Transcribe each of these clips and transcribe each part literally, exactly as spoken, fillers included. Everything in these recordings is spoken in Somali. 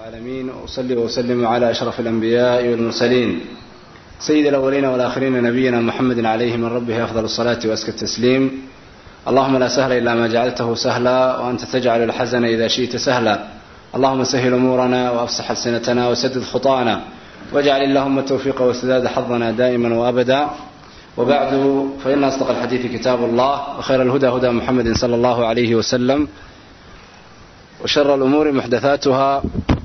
العالمين وأصلي وأسلم على أشرف الأنبياء والمرسلين سيد الأولين والآخرين نبينا محمد عليه من ربه أفضل الصلاة وأزكى التسليم. اللهم لا سهل إلا ما جعلته سهلا وأنت تجعل الحزن إذا شئت سهلا. اللهم سهل أمورنا وأفسح ألسنتنا وسدد خطانا واجعل اللهم التوفيق والسداد حظنا دائما وأبدا. وبعد فإن أصدق الحديث كتاب الله وخير الهدى هدى محمد صلى الله عليه وسلم وشر الأمور محدثاتها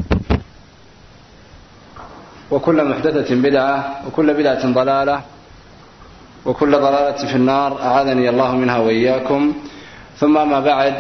وكل محدثة بدعة وكل بدعة ضلالة وكل ضلالة في النار أعاذني الله منها وإياكم. ثم ما بعد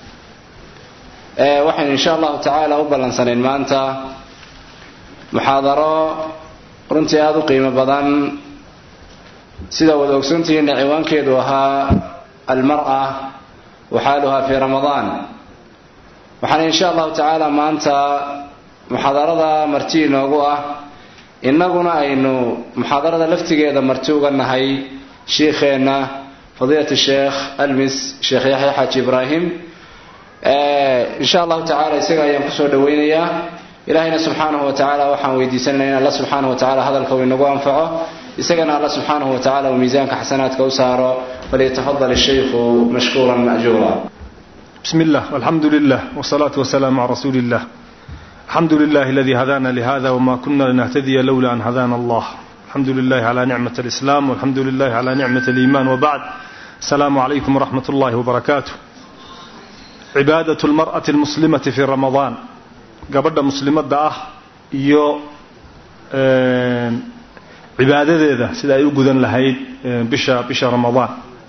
waxaan insha Allah ta'ala u balansaneen maanta muhaadaro runtii aad u qiimo badan sida wada ogsoontihiin ciwaankeedu ahaa al-mar'a wa haaluha fi Ramadan. waxaan insha Allah ta'ala maanta muhaadarada marti inoogu ah inaguna aynu muhaadarada laftigeeda marti uga nahay sheekheena fadilatu sheekh almis sheekh Yahya Haji Ibrahim. إن شاء الله تعالى يسقى ينقصه دوينيا إلهنا سبحانه وتعالى وحن ويديسنا إن الله سبحانه وتعالى هذا الكون نقوى أنفعه يسقنا الله سبحانه وتعالى وميزانك حسنات كوسارة فليتفضل الشيخ مشكورا مأجورا. بسم الله والحمد لله والصلاة والسلام على رسول الله. الحمد لله الذي هدانا لهذا وما كنا لنهتدي لولا أن هدانا الله. الحمد لله على نعمة الإسلام والحمد لله على نعمة الإيمان وبعد. السلام عليكم ورحمة الله وبركاته. عبادة المرأة المسلمة في رمضان قبل مسلمة ده يو عبادة ذا سيدا يوجدن لهاي بشا بشا رمضان.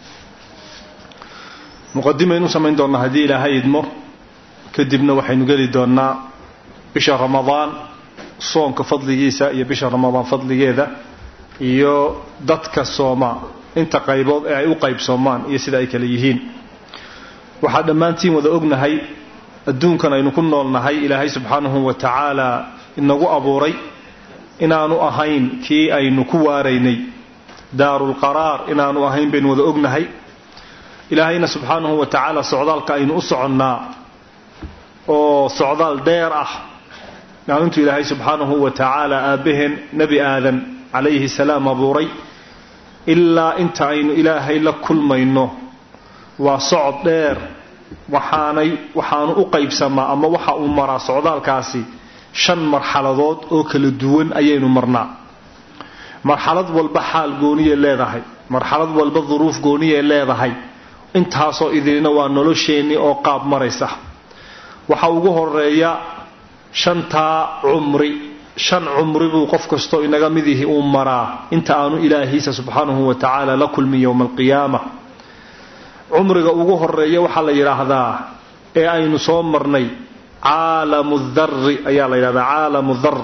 مقدمة إنه سمين دورنا هذه لهاي دمر كدبنا وحين قال دورنا بشا رمضان صوم كفضل جيسا يا بشا رمضان فضل جيدا يو دتك الصوما انت قيبوب اي قيب صومان يا سيدا يكليهين. waxaa dhammaantiin wada ognahay adduunkan aynu ku noolnahay ilaahay subxaanahu wa ta'ala inagu abuuray inaanu ahayn kii aynu ku waaraynay daarul qaraar inaanu ahayn been wada ognahay. ilaahayna subxaanahu wa ta'ala socdaalka aynu u soconnaa oo socdaal dheer ah maalintu ilaahay subxaanahu wa ta'ala aabaheen nabi aadan alayhi salaam abuuray ilaa inta aynu ilaahay la kulmayno waa socod dheer waxaanay waxaanu u qaybsamaa ama waxa uu maraa socdaalkaasi shan marxaladood oo kala duwan ayaynu marnaa. marxalad walba xaal gooniye leedahay marxalad walba duruuf gooniye leedahay intaasoo idina waa nolosheeni oo qaab maraysa. waxa ugu horeeya shanta umri shan umri buu qof kasto inaga midihi uu maraa inta aanu ilaahiisa subhanahu wa ta'ala la kulmi yawm al-qiyaamah. umriga ugu horeeya waxa la yiraahdaa ee aynu soo marnay caalamu dharr ayaa la yiraahdaa caalamu dharr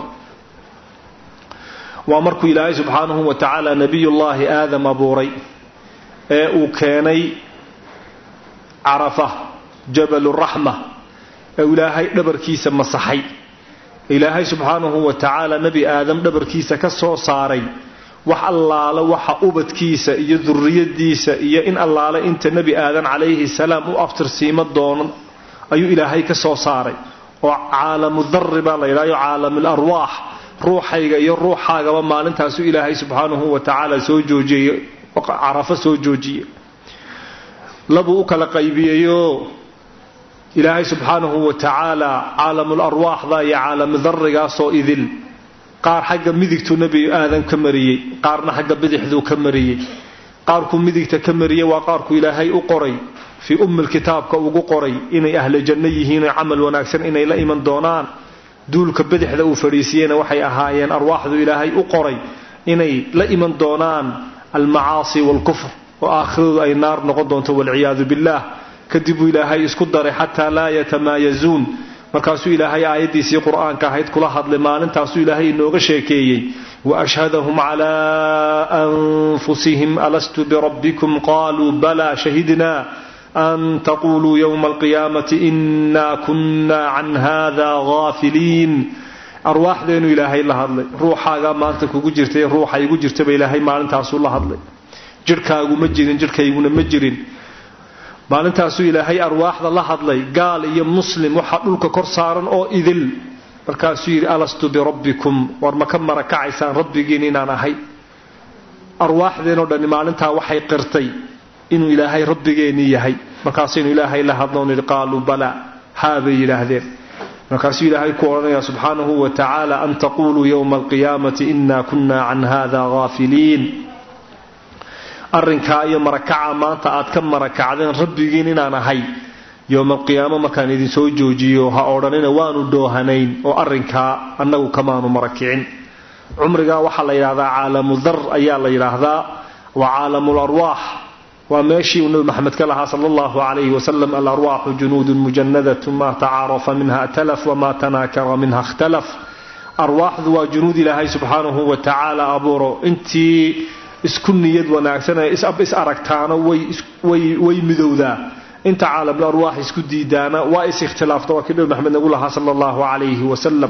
waa markuu ilaahay subhanahu wa ta'ala nabiyullaahi aadam abuuray ee uu keenay arafa jabalur rahma ee ilaahay dhabarkiisa masaxay. ilaahay subhanahu wa ta'ala nabi aadam dhabarkiisa ka soo saaray wax allaala waxa ubadkiisa iyo dhurriyadiisa iyo in allaala inta nabi aadan alayhi salaam u aftirsiima doonan ayuu ilaahay ka soo saaray oo caalamu dharr baa la yiraahdo caalamul arwaax ruuxayga iyo ruuxaaga maalintaas ilaahay subhanahu wa ta'ala soo joojiyay arafa soo joojiyay labu kala qaybiyo ilaahay subhanahu wa ta'ala caalamul arwaax da ya caalamul dharriga soo idil qaar xagga midigtu nabi aadan ka mariyay qaarna xagga bidixdu ka mariyay qaarku midigta ka mariyay waa qaarku ilaahay u qoray fi ummul kitaabka ugu qoray inay ahli janno yihiin oo amal wanaagsan inay la iman doonaan. duulka bidixda uu fariisiyeen waxay ahaayeen arwaaxdu ilaahay u qoray inay la iman doonaan al-macaasi wal kufr oo aakhiradu ay naar noqon doonto wal ciyaadu billah. kadib ilaahay isku daray hatta la yatamayazun markaasuu ilaahay aayadiisii quraanka ahayd kula hadlay maalintaasuu ilaahay inooga sheekeeyay wa ashhadahum ala anfusihim alastu bi rabbikum qalu bala shahidna an taqulu yawm alqiyamati inna kunna an hadha ghafilin. arwaaxdeenu ilaahay la hadlay ruuxaaga maanta kugu jirtay ruuxa igu jirtay ilaahay maalintaasuu la hadlay jirkaagu ma jirin jirkayguna ma jirin. maalintaasuu ilaahay arwaaxda la hadlay gaal iyo muslim waxa dhulka kor saaran oo idil markaasuu yidhi alastu birabbikum war ma ka marakacaysaan rabbigiin inaan ahay arwaaxdeen oo dhan maalintaa waxay qirtay inuu ilaahay rabbigeennii yahay markaasaynu ilaahay la hadloon yidhi qaaluu bala haa bay yidhaahdeen markaasuu ilaahay ku odhanayaa subxaanahu wa tacaala an taquluu yowma alqiyaamati inaa kunna can hada ghaafiliin arrinkaa iyo marakaca maanta aad ka marakacdeen rabbigiin inaan ahay yowma alqiyaamo markaan idin soo joojiyo ha odhanina waanu dhoohanayn oo arrinkaa annagu kamaanu marakicin cumrigaa waxaa la yidhahdaa caalamu dar ayaa la yidhaahdaa waa caalamul arwaax waa meeshii uu nabi maxamed ka lahaa sala allahu calayhi wasalam alarwaaxu junuudun mujannadatun maa tacaarafa minha talaf wamaa tanaakara minha ikhtalaf arwaaxdu waa junuud ilaahay subxaanahu wa tacaala abuuro intii isku niyad wanaagsan ee is aragtaana way midowdaa inta caalamul arwaax isku diidaana waa is ikhtilaafta waa kii nabi maxamed nagu lahaa sala allahu calayhi wasalam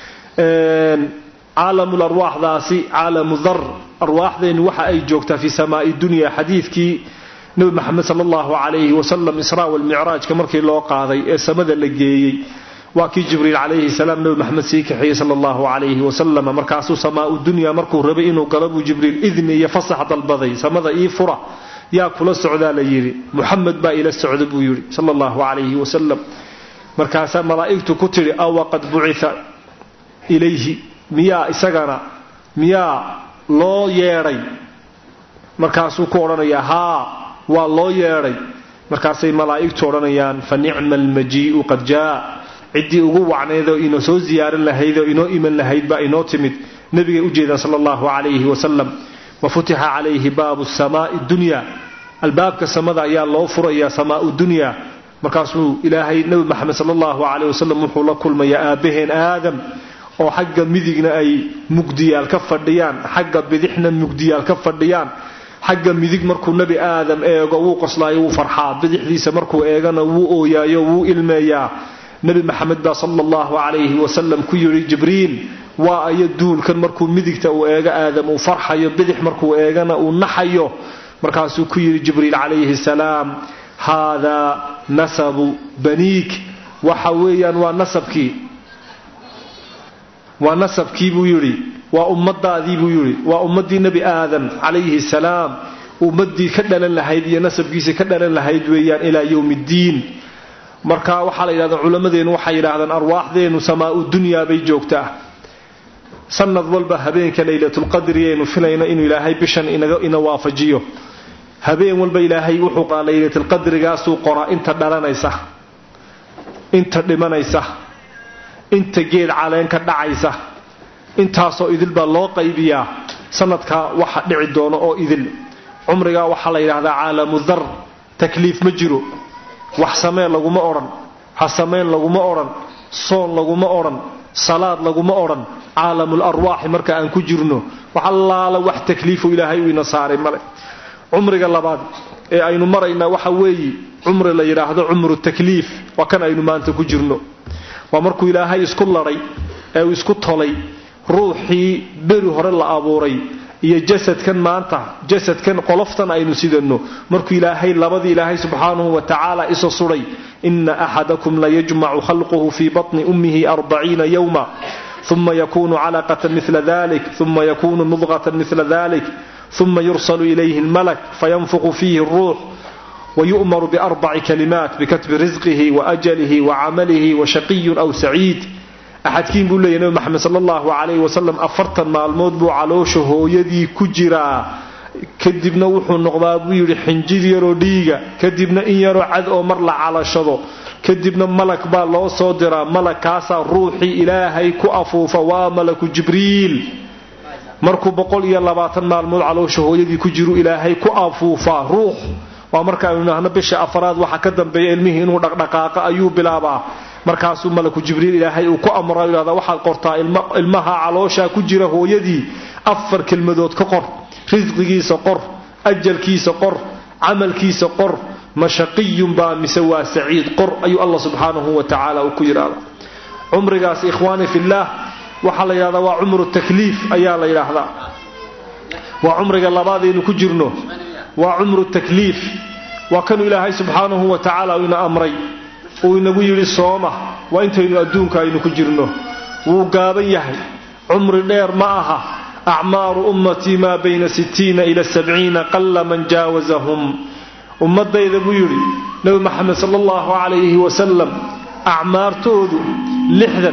caalamul arwaaxdaasi caalamu dar arwaaxdeennu waxa ay joogtaa fi samaa'i dunya xadiidkii nabi maxamed sala allahu calayhi wasalam israa walmicraajka markii loo qaaday ee samada la geeyey waa kii jibriil calayhi salaam nabi maxamed sii kaxeeyey sala allahu calayhi wasalam markaasuu samaa'u dunya markuu rabay inuu galo buu jibriil idni iyo fasax dalbaday samada ii fura yaa kula socdaa la yidhi muxamed baa ila socda buu yidhi sala allahu calayhi wasalam markaasaa malaa'igtu ku tidhi awa qad bucitha ilayhi miyaa isagana miyaa loo yeedhay markaasuu ku odhanayaa haa waa loo yeedhay markaasay malaa'igtu odhanayaan fa nicma almajii'u qad jaa ciddii ugu wacnaydoo inoo soo ziyaaran lahayd oo inoo iman lahayd baa inoo timid nebigay u jeedaan sala allahu calayhi wasalam wa futixa calayhi baabu samaa'i dunya albaabka samada ayaa loo furayaa samaa'u dunya markaasuu ilaahay nebi maxamed sala allahu calayhi wasalam wuxuu la kulmayaa aabbaheen aadam oo xagga midigna ay mugdiyaal ka fadhiyaan xagga bidixna mugdiyaal ka fadhiyaan xagga midig markuu nebi aadam eego wuu qoslaayo wuu farxaa bidixdiisa markuu eegana wuu ooyaayo wuu ilmeeyaa nebi maxamed baa sala allahu calayhi wasalam ku yidhi jibriil waa ayo duulkan markuu midigta uu eego aadam uu farxayo bidix markuu eegana uu naxayo markaasuu ku yidhi jibriil calayhi salaam haadaa nasabu baniik waxa weeyaan waa nasabkii waa nasabkii buu yidhi waa ummadaadii buu yidhi waa ummaddii nebi aadam calayhi salaam ummaddii ka dhalan lahayd iyo nasabkiisii ka dhalan lahayd weeyaan ilaa yowmi ddiin marka waxaa la yidhahdaa culammadeennu waxay yidhaahdaan arwaaxdeennu samaa'u dunyaa bay joogtaa sanad walba habeenka laylatulqadri aynu filayno inuu ilaahay bishan ina waafajiyo habeen walba ilaahay wuxuu qaa laylatulqadrigaasuu qoraa inta dhalanaysa inta dhimanaysa inta geed caleen ka dhacaysa intaasoo idil baa loo qaybiyaa sanadkaa waxa dhici doono oo idil cumrigaa waxaa la yidhaahdaa caalamu dar takliif ma jiro wax sameen laguma odhan ha samayn laguma odhan soon laguma odhan salaad laguma odhan caalamul arwaaxi marka aan ku jirno wax allaala wax takliifu ilaahay uu ina saaray male cumriga labaad ee aynu maraynaa waxa weeye cumri la yidhaahdo cumru takliif waa kan aynu maanta ku jirno waa markuu ilaahay isku ladhay ee uu isku tolay ruuxii beri hore la abuuray iyo jasadkan maanta jasadkan qoloftan aynu sidanno markuu ilaahay labadii ilaahay subxaanahu wa tacaala isa suday inna axadakum la yajmacu khalquhu fii batni ummihi arbaciina yowma uma yakunu calaqatan mila dalik uma yakunu mudqatan mila dalik uma yursalu ilayhi almalak fayanfuqu fiihi alruux ويؤمر بأربع كلمات بكتب رزقه وأجله وعمله وشقي أو سعيد أحد كين بقول لي نبي محمد صلى الله عليه وسلم أفرطا مع الموت بو علوشه يدي كجرا كدبنا وحو النقضاء بيري حنجير يرو ديغا كدبنا إن يرو عد أو مرلع على شضو كدبنا ملك با لو صدرا ملك كاسا روحي إلهي كأفو فوا ملك جبريل مركو بقول يلا باتن مع الموت علوشه يدي كجرو إلهي كأفو فروح waa marka aynu nahna bisha afraad waxa ka dambeeyay ilmihi inuu dhaqdhaqaaqa ayuu bilaabaa markaasuu malaku jibriil ilaahay uu ku amray ilaada waxa qortaa ilmaha caloosha ku jira hooyadii afar kelmadood ka qor rizqigiisa qor ajalkiisa qor amalkiisa qor mashaqiyun ba misawa saciid qor ayu Allah subhanahu wa ta'ala ku yiraahdo umrigaas ikhwani fillah waxa la yiraahdaa waa umru takliif ayaa la yiraahdaa waa umriga labaad ee ku jirno وعمر التكليف وكان إلهي سبحانه وتعالى إن أمري وإنه يري صومه وإنت إنه أدونك إنه كجرنه وقابا يحي عمر دير معها أعمار أمتي ما بين ستين إلى سبعين قل من جاوزهم أمتي إذا بيري نبي محمد صلى الله عليه وسلم أعمار تودو لحدا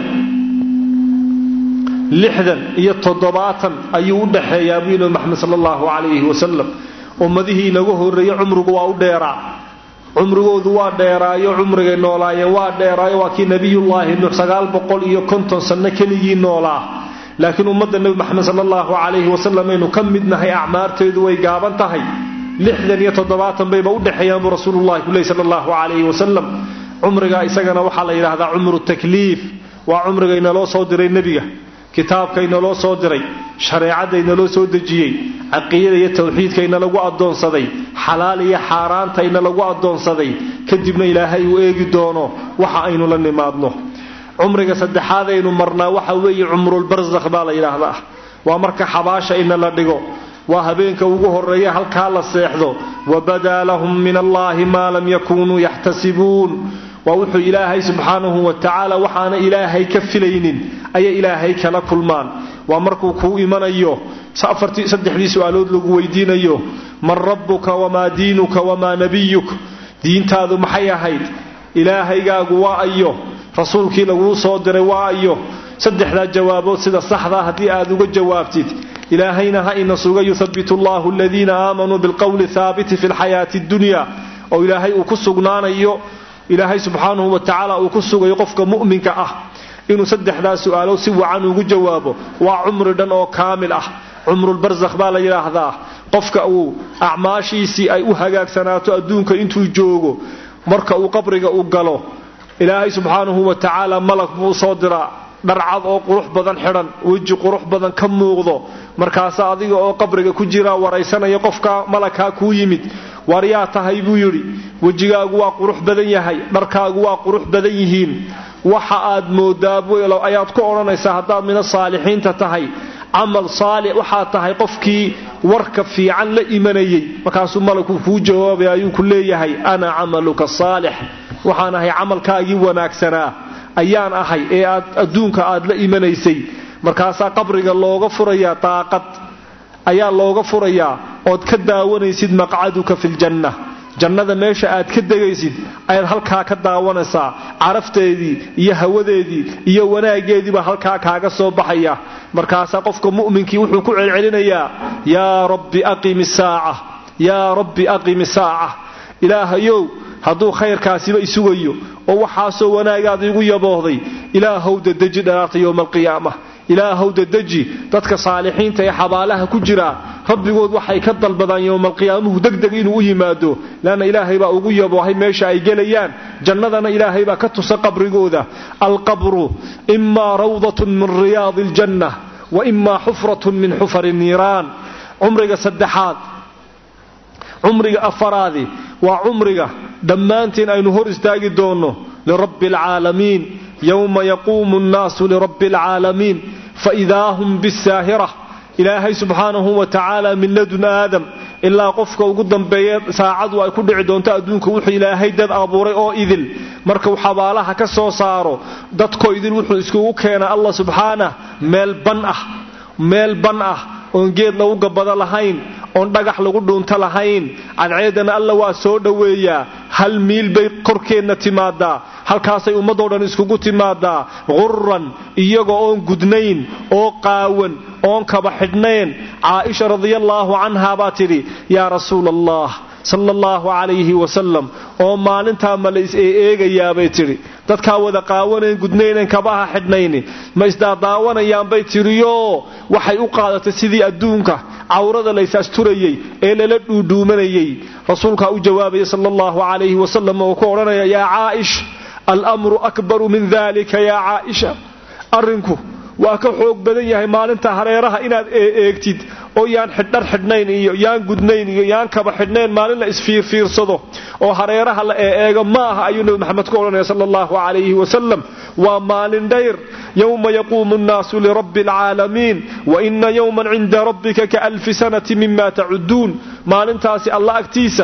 لحدا يتضباطا أيود حيابين محمد صلى الله عليه وسلم أمته نقوه الرئي عمره قواه ديرا عمره قواه ديرا يو عمره نولا يواه ديرا يواكي نبي الله إنه سقال بقول إيو كنتم سنكني نولا لكن أمد النبي محمد صلى الله عليه وسلم إنه كم مدنها أعمار تودوي قابن تهي لحدا يتضباطا بيبود حياب رسول الله صلى الله عليه وسلم عمره إساقنا وحال إلى هذا عمر التكليف وعمره إنه لو صدر النبي kitaabkayna loo soo diray shariicadayna loo soo dejiyay aqoonta iyo tawxiidkayna lagu adoonsaday xalaal iyo xaaraantayna lagu adoonsaday kadibna ilaahay uu eegi doono waxa aynu la nimaadno umriga saddexaad aynu marnaa waxa weeye umrul barzakh baa la yiraahdaa waa marka xabaasha in la dhigo waa habeenka ugu horeeya halka la seexdo wabadalahum min allahi ma lam yakunu yahtasibuun ووحو إلهي سبحانه وتعالى وحانا إلهي كفلين أي إلهي كلا كلمان ومركو كو إيمان أيوه سأفرتي سدح لي سؤالود لقو ويدين أيوه من ربك وما دينك وما نبيك دين تاذو محيا هيد إلهي قاقوا أيوه رسولك لقو صادر وأيوه سدح لا جوابات سيدا صحظة هدي آذو جوابتت إلهينا هاي نصوغ يثبت الله الذين آمنوا بالقول ثابت في الحياة الدنيا أو إلهي أكسقنان أيوه إلهي سبحانه وتعالى وكسوغ يقفك مؤمنك أه إنه سدح ذا سؤاله سوى عنه جوابه وعمر دن أو كامل أه عمر البرزخ بالا إله ذا قفك أو أعماشي سي أي أهجاك سناتو أدونك إنتو جوغو مرك أو قبرك أو قلو إلهي سبحانه وتعالى ملك مصادرة درعض أو قروح بدن حرن ويجي قروح بدن كم موغضو مركاسا أذيك أو قبرك كجيرا وريسانا يقفك ملكا كو يمد waryaa tahay buu yiri wajigaagu waa qurux badan yahay dharkaagu waa qurux badan yihiin waxa aad moodaabo ilo ayaad ku oranaysaa hadaad min saalixiinta tahay amal saalix waxa tahay qofkii warka fiican la imanayay markaasuu malaku ku jawaabay ayuu ku leeyahay ana amaluka saalix waxaan ahay amalkaagi wanaagsanaa ayaan ahay ee aad adduunka aad la imanaysay markaasa qabriga looga furayaa taaqad ayaa looga furayaa ood ka daawanaysid maqcaduka fil janna jannada meesha aad ka degaysid ayaad halka ka daawanaysaa carafteedii iyo hawadeedii iyo wanaageedii ba halka kaaga soo baxaya markaas qofka mu'minkii wuxuu ku celcelinayaa ya rabbi aqimis saa'a ya rabbi aqimis saa'a ilaahayow haduu khayrkaasiba isugayo oo waxa soo wanaagaad igu yaboohday ilaahow dadeji dharaarta yawmal qiyaamah ilaahow dadeji dadka saalixiinta ee xabaalaha ku jira rabbigood waxay ka dalbadaan yawmal qiyaamahu degdeg inuu u yimaado laana ilaahay baa ugu yaboohay meesha ay galayaan jannadana ilaahay baa ka tusa qabrigooda alqabru imma rawdatun min riyadil janna wa imma hufratun min hufarin niran umriga saddexaad umriga afaraadi waa umriga dhammaantiin aynu hor istaagi doono li rabbil alamin يوم يقوم الناس لرب العالمين فإذا هم بالساهرة إلهي سبحانه وتعالى من لدن آدم إلا قفك وقدم بيض ساعد ويكون عدون تأدونك وحي إلهي داد أبوري أو إذل مركو حبالها كسو صارو دادكو إذل وحي إسكو كينا الله سبحانه ميل بنأه ميل بنأه ونجيد لو قبض لهين oon dhagax lagu dhuunta lahayn cadceedana alla waa soo dhaweeyaa hal miil bay korkeena timaada halkaasay ummadoo dhan iskugu timaada qurran iyaga oon gudnayn oo qaawan oon kaba xidhneen Aisha radhiyallahu anha baa tiri ya rasuulallah sallallahu alayhi wa sallam oo maalinta malays ee eegayaa bay tiri dadka wada qaawaneen gudnayneen kabaha xidhnayni ma isdaawanayaan bay tiriyo waxay u qaadatay sidii adduunka awrada laysa asturayay ee la dhuudhuumanayay rasuulka u jawaabay sallallahu alayhi wa sallam oo ku oranaya ya Aisha al-amru akbaru min dhalika ya Aisha arinku waa ka xoog badan yahay maalinta hareeraha inaad eegtid oo yaan xidhar xidhnayn iyo yaan gudnayn iyo yaan kaba xidhnayn maalin la isfiirfiirsado oo hareeraha la eego ma aha ayuu nabi maxamed ku oranaya sallallahu alayhi wa sallam waa maalin dheer yawma yaqumu an-nasu li rabbil alamin wa inna yawman 'inda rabbika ka alf sanati mimma ta'udun maalintaasi allah agtiisa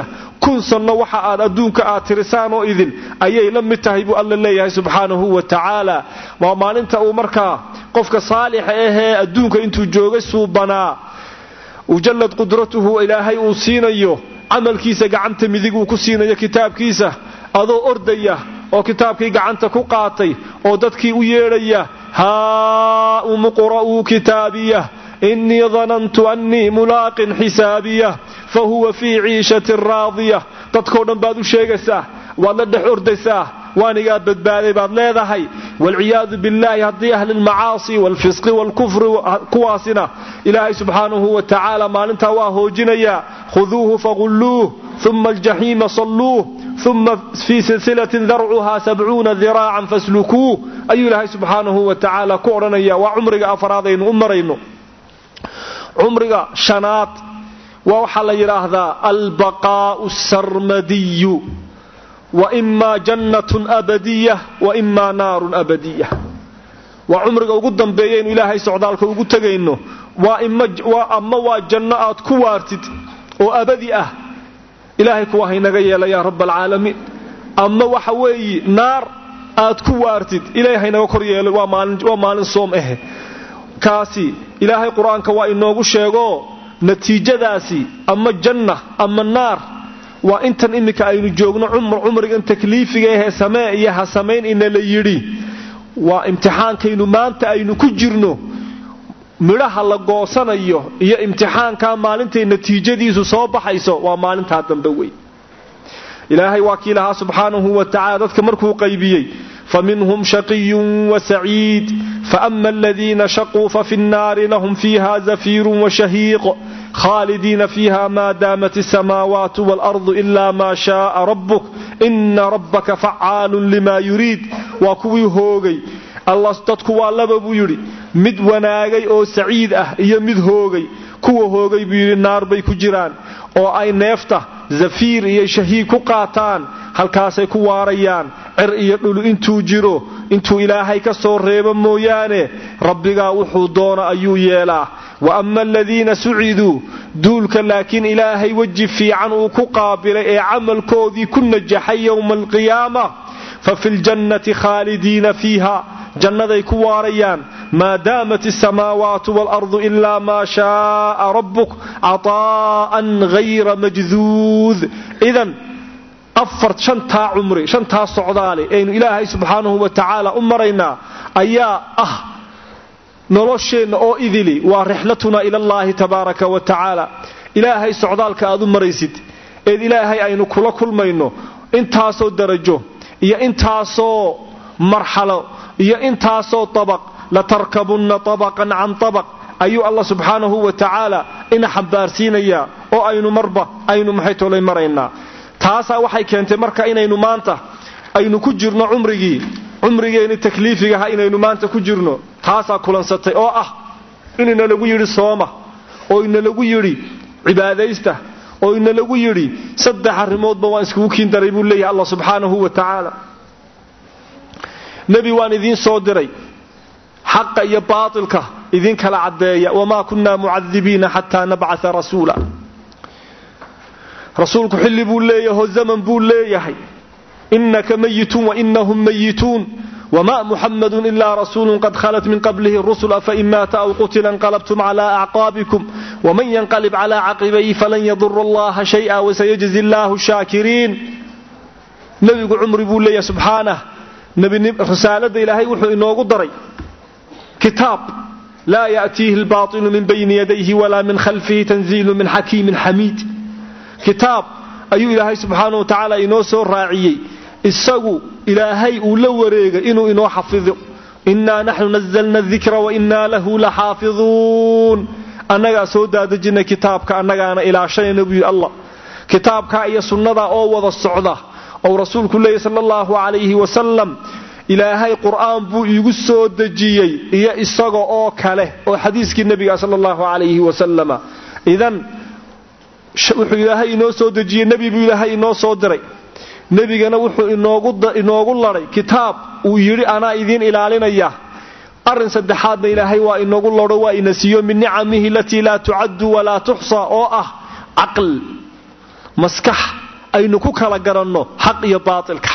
kun sano waxa aad adduunka aad tirisaan oo idin ayay la mid tahay buu alla leeyahay subxaanahu wa tacaala waa maalinta uu markaa qofka saalix ahee adduunka intuu joogay suubanaa ujallad qudratuhu ilaahay uu siinayo camalkiisa gacanta midig uu ku siinayo kitaabkiisa adoo ordaya oo kitaabkii gacanta ku qaatay oo dadkii u yeedhaya haa umqra'u kitaabiya innii dhanantu annii mulaaqin xisaabiya fahuwa fii ciishatin raadiya dadkoo dhan baad u sheegaysaa waad la dhex ordaysaa waanigaa badbaaday baad leedahay walciyaadu billaahi haddii ahli lmacaasi waalfisqi waalkufri kuwaasina ilaahay subxaanahu wa tacaala maalintaa waa hoojinayaa khuduuhu fagulluuh uma aljaxiima salluuh uma fii silsilatin darcuhaa sabcuuna diraacan faslukuuh ayuu ilaahay subxaanahu wa tacaala ku odhanaya waa cumriga afraad aynu u marayno cumriga shanaad waa waxaa la yidhaahdaa albaqaa'u sarmadiyu وإما جنة أبدية وإما نار أبدية وعمرك ugu dambeeyay in ilaahay socdaalka ugu tagayno waa imma waa amma waa jannaad ku waartid oo abadi ah ilaahay ku wahaynaga yeelay ya rabbal alamin amma waxa weeyi naar aad ku waartid ilaahay naga kor yeelay waa maalin waa maalin soom ah kaasi ilaahay quraanka waa inoogu sheego natiijadaasi amma janna amma naar waa intan imika aynu joogno umr umrigan takliifiga ee samee iyo ha sameyn in la yiri waa imtixaankaynu maanta aynu ku jirno midhaha la goosanayo iyo imtixaanka maalinta natiijadiisu soo baxayso waa maalinta dambe weey ilaahay waa kiilaha subhanahu wa ta'ala dadka markuu qaybiyay فمنهم شقي وسعيد فأما الذين شقوا ففي النار لهم فيها زفير وشهيق خالدين فيها ما دامت السماوات والأرض إلا ما شاء ربك إن ربك فعال لما يريد وكوي هوغي الله استدكوا لبابو يري مد وناغي أو سعيد أه إيا مد هوغي كو هوغي بيري النار بي كجران أو أي نيفته زفير إيا شهيق قاتان halkaasay ku waarayaan cir iyo dhul intuu jiro intuu ilaahay ka soo reebo mooyaane rabbiga wuxuu doona ayuu yeelaa wa amma alladina su'idu duulka laakin ilaahay waji fiican uu ku qaabilay ee amalkoodii ku najaxay yawm alqiyaama fa fil jannati khalidina fiha jannaday ku waarayaan ma daamat as-samawati wal ardu illa ma shaa rabbuk ataa'an ghayra majzuz idan afar shanta umri shanta socdaale ee ilaahay subhanahu wa ta'ala umarayna ayaa ah nolosheena oo idili waa rihlatuna ila Allah tabaaraka wa ta'ala ilaahay socdaalka aad u maraysid ee ilaahay aynu kula kulmayno intaasoo darajo iyo intaasoo marxalo iyo intaasoo tabaq la tarkabunna tabaqan an tabaq ayu Allah subhanahu wa ta'ala in xambaarsiinaya oo aynu marba aynu maxay toolay marayna taasa waxay keentay marka inaynu maanta aynu ku jirno umrigii umrigeena takliifiga ha inaynu maanta ku jirno taasa kulansatay oo ah inna lagu yiri sooma oo inna lagu yiri cibaadaysta oo inna lagu yiri saddex arimoodba waan isku kiin daray buu leeyahay Allah subhanahu wa ta'ala nabi waan idin soo diray xaq iyo baatilka idin kala cadeeya wama kunna mu'adhibiina hatta nab'atha rasuula رسولك حلي بوليه وزمن بوليه إنك ميت وإنهم ميتون وما محمد إلا رسول قد خلت من قبله الرسل فإن مات أو قتل انقلبتم على أعقابكم ومن ينقلب على عقبيه فلن يضر الله شيئا وسيجزي الله الشاكرين نبي عمر بوليه سبحانه نبي رسالة إلهي وحو إنه قدري كتاب لا يأتيه الباطل من بين يديه ولا من خلفه تنزيل من حكيم حميد كتاب أيو إلهي سبحانه وتعالى إنو سو راعيي إساقو إلهي أولو وريغا إنو إنو حفظه إنا نحن نزلنا الذكر وإنا له لحافظون أننا سودا دجنا كتابك أننا أنا إلى شيء نبي الله كتابك أي سنة أو وضى الصعدة أو رسول كله صلى الله عليه وسلم إلهي قرآن بو يقصو دجيي إيا إساقو أو كاله أو حديثك النبي صلى الله عليه وسلم إذن wuxuu ilaahay inoo soo dajiyay nabi buu ilaahay inoo soo diray nabigana wuxuu inoogu inoogu laray kitaab uu yiri ana idin ilaalinaya arin saddexaadna ilaahay waa inoogu laro waa inasiyo min ni'amihi lati la tu'addu wa la tuhsa oo ah aql maskax aynu ku kala garanno xaq iyo baatilka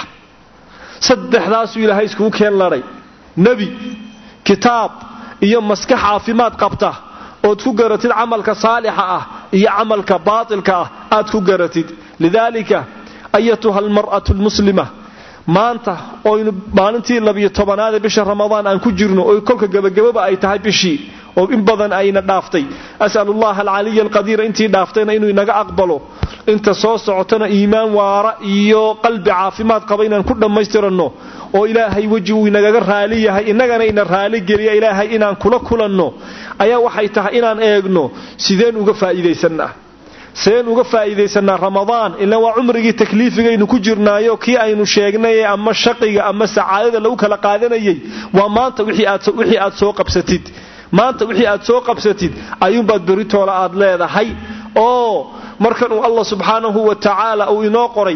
saddexdaas ilaahay isku keen laray nabi kitaab iyo maskax caafimaad qabta oo ku garatid amalka saalixa ah iyo amalka baatilka ah aad ku garatid lidalika ayatuha almar'atu almuslima maanta oo maalintii labiyo tobanaad bisha ramadaan aan ku jirno oo kolka gabagababa ay tahay bishii oo in badan ayna dhaaftay as'alullaha al-aliy al-qadir intii dhaaftayna inuu inaga aqbalo inta soo socotana iimaan waara iyo qalbi caafimaad qaba inaan ku dhameystirano oo ilaahay waji uu inaga raali yahay inagana ina raali geliya ilaahay inaan kula kulanno ayaa waxay tahay inaan eegno sideen uga faa'iideysanaa seen uga faa'iideysanaa ramadaan ilaa waa umrigii takliifigaynu ku jirnaayo kii aynu sheegnay ama shaqiga ama saacadada lagu kala qaadanayay waa maanta wixii aad wixii aad soo qabsatid maanta wixii aad soo qabsatid ayuun baad beritoole aad leedahay oo markan uu Allah subhanahu wa ta'ala uu inoo qoray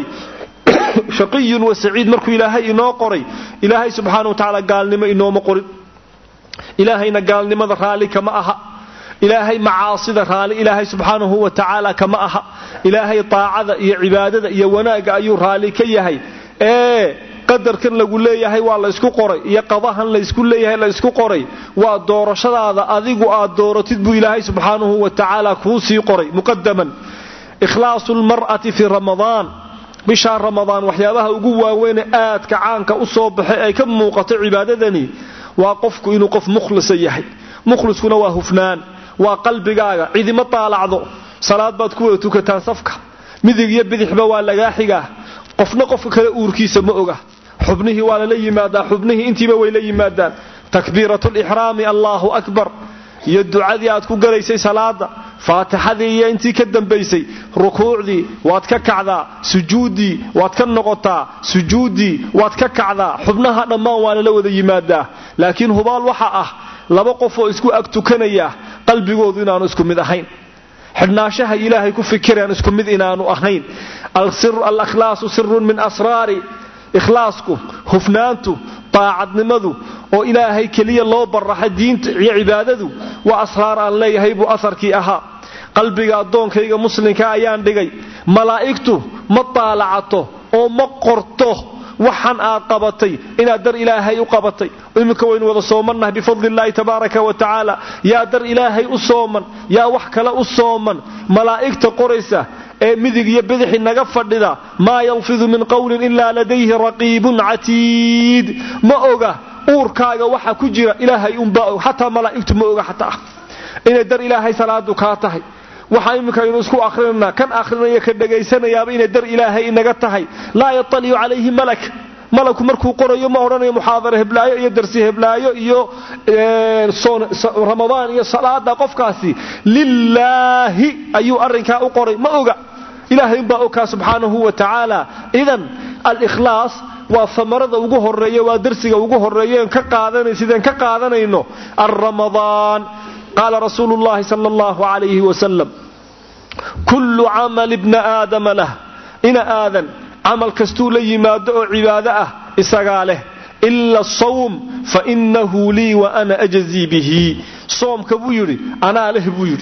shaqiyun wa saciid markuu ilaahay inoo qoray ilaahay subhanahu wa ta'ala gaalnimo inoo ma qorin ilaahayna gaalnimada raali kama aha ilaahay macaasida raali ilaahay subhanahu wa ta'ala kama aha ilaahay taacada iyo cibaadada iyo wanaaga ayuu raali ka yahay ee qadarkan lagu leeyahay waa la isku qoray iyo qadahan la isku leeyahay la isku qoray waa doorashadaada adigu aad dooratid buu ilaahay subhanahu wa ta'ala ku sii qoray muqaddaman ikhlaasul mar'ati fi ramadaan bisha ramadaan waxyaabaha ugu waaweyn aad ka caanka u soo baxay ay ka muuqato cibaadadani waa qofku inuu qof mukhlis yahay mukhliskuna waa hufnaan waa qalbigaaga cidima taalacdo salaad baad ku wada tukataan safka midig iyo bidixba waa laga xigaa qofna qofka kale uurkiisa ma oga xubnihi waa la yimaadaa xubnihi intiiba way la yimaadaan takbiratul ihraami Allahu akbar iyo ducadii aad ku galaysay salaada faatixadii iyo intii ka dambeysay rukuucdii waad ka kacdaa sujuudi waad ka noqotaa sujuudi waad ka kacdaa xubnaha dhammaan waa la wada yimaadaa laakiin hubaal waxa ah laba qof oo isku ag tukanaya qalbigoodu inaanu isku mid ahayn xidnaashaha ilaahay ku fikiraan isku mid inaanu ahayn al-sir al-ikhlaas sirrun min asrari ikhlaasku hufnaantu taacadnimadu oo ilaahay kaliya loo baraxay diinta iyo cibaadadu waa asraar aan leeyahay buu asarkii ahaa qalbiga adoonkayga muslimka ayaan dhigay malaa'iktu ma taalacato oo ma qorto waxan aad qabatay inaad dar ilaahay u qabatay imika waynu wada soomannahay bifadlillahi tabaaraka wa taala yaa dar ilaahay u sooman yaa wax kale u sooman malaa'ikta qoraysa ee midig iyo bidix naga fadhida ma yalfidu min qawlin illa ladayhi raqibun atid ma oga uurkaaga waxa ku jira ilaahay umba hatta malaa'iktu ma oga hatta inay dar ilaahay salaadu ka tahay waxa imika inuu isku akhrinaa kan akhrinaya ka dhageysanayaaba inay dar ilaahay inaga tahay la yatali alayhi malak malaku markuu qorayo ma oranayo muhaadara heblaayo iyo darsi heblaayo iyo ramadaan iyo salaada qofkaasi lillahi ayu arinka u qoray ma oga ilaahay baa oo ka subhanahu wa ta'ala idan al-ikhlaas waa samarada ugu horeeyo waa darsiga ugu horeeyo ka qaadanay sideen ka qaadanayno ar-ramadaan قال رسول الله صلى الله عليه وسلم كل عمل ابن آدم له إن آذن عمل كستول يماد عبادة إساقاله إلا الصوم فإنه لي وأنا أجزي به صوم كبيري أنا له بيري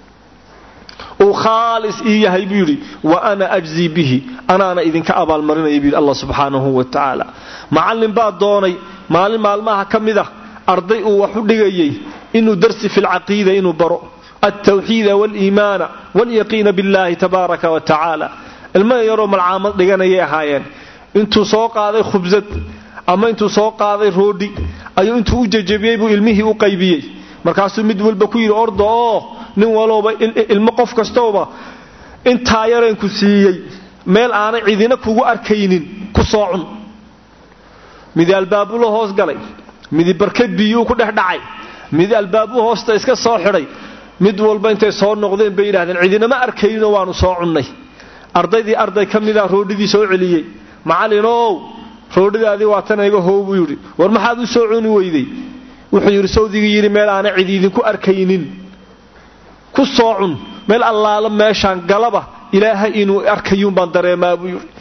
وخالص إياه بيري وأنا أجزي به أنا أنا إذن كأبا المرين يبير الله سبحانه وتعالى معلم بعض دوني معلم معلمها كمده أرضي وحدقي إنه درس في العقيدة إنه برؤ التوحيد والإيمان واليقين بالله تبارك وتعالى الما يروم العامل لغانا يهايان انتو سوق هذا خبزت أما انتو سوق هذا رودي أيو انتو ججبيه بو علمه وقيبيه مركاسو مدول بكوير أرض آه نوالوبا المقف كستوبا انت هايرين كسيي ميل آنا عيدنا كوغو أركينين كساعن مذي الباب له هوس قلي mid barkad biyo ku dhex dhacay mid albaabu hoosta iska soo xiray mid walba intay soo noqdeen bay yiraahdeen cidina ma arkayno waanu soo cunnay ardaydii arday kamida roodhidii soo celiyay macallinow roodhidaadii waa tan iga hoobu yiri war maxaad u soo cuni weyday wuxuu yiri sawdiga yiri meel aan cid idin ku arkaynin ku soo cun meel allaala meeshan galaba ilaahay inuu arkayuun baan dareemaa buu yiri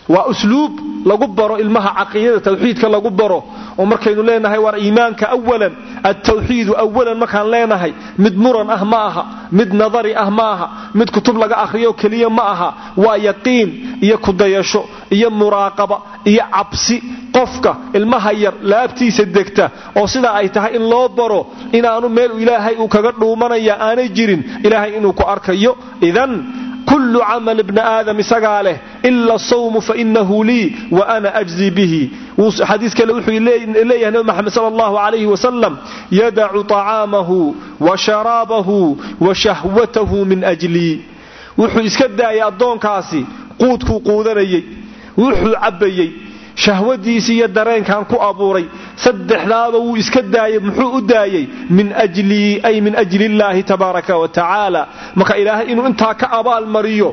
waa usluub lagu baro ilmaha caqiidada tawxiidka lagu baro oo markaynu leenahay war iimaanka awalan at-tawxiid awalan markaan leenahay mid muran ah ma aha mid nadari ah ma aha mid kutub laga akhriyo kaliya ma aha waa yaqiin iyo kudayasho iyo muraaqaba iyo cabsi qofka ilmaha yar laabtiisa degta oo sida ay tahay in loo baro inaanu meel ilaahay uu kaga dhuumanaya aanay jirin ilaahay inuu ku arkayo idan كل عمل ابن آدم سقاله إلا الصوم فإنه لي وأنا أجزي به حديث كلا وحي إليه نبي محمد صلى الله عليه وسلم يدع طعامه وشرابه وشهوته من أجلي وحي اسكدا يا أدون كاسي قودك قودني وحي عبيي shahwadiisa iyo dareenkan ku abuuray saddexdaaba uu iska daayay muxuu u daayay min ajli ay min ajli Allah tabaaraka wa taala maka ilaahay inuu inta ka abaal mariyo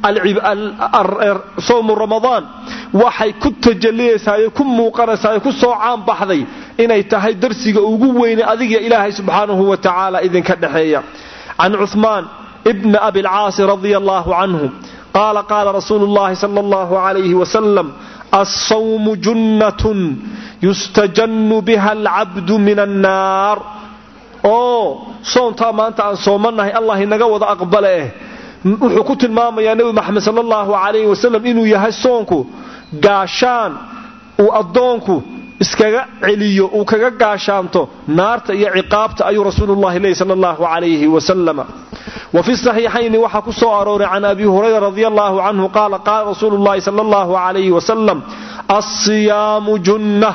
al-sawm ramadan waxay ku tajaliyaysaa ku muuqanaysaa ku soo caan baxday inay tahay darsiga ugu weyn adiga ilaahay subhanahu wa taala idinka dhaxeeya an Uthman ibn Abi al-Aas radiyallahu anhu قال قال رسول الله صلى الله عليه وسلم الصوم جنة يستجن بها العبد من النار oo soonta maanta aan soomanahay Allah inaga wada aqbale wuxuu ku tilmaamayaa nabi Muhammad sallallahu alayhi wasallam inuu yahay soonku gaashaan uu adoonku iskaga celiyo uu kaga gaashaanto naarta iyo ciqaabta ayuu rasuulullaahi sallallahu alayhi wasallam وفي الصحيحين وحكوا سؤال عن أبي هريرة رضي الله عنه قال قال رسول الله صلى الله عليه وسلم الصيام جنة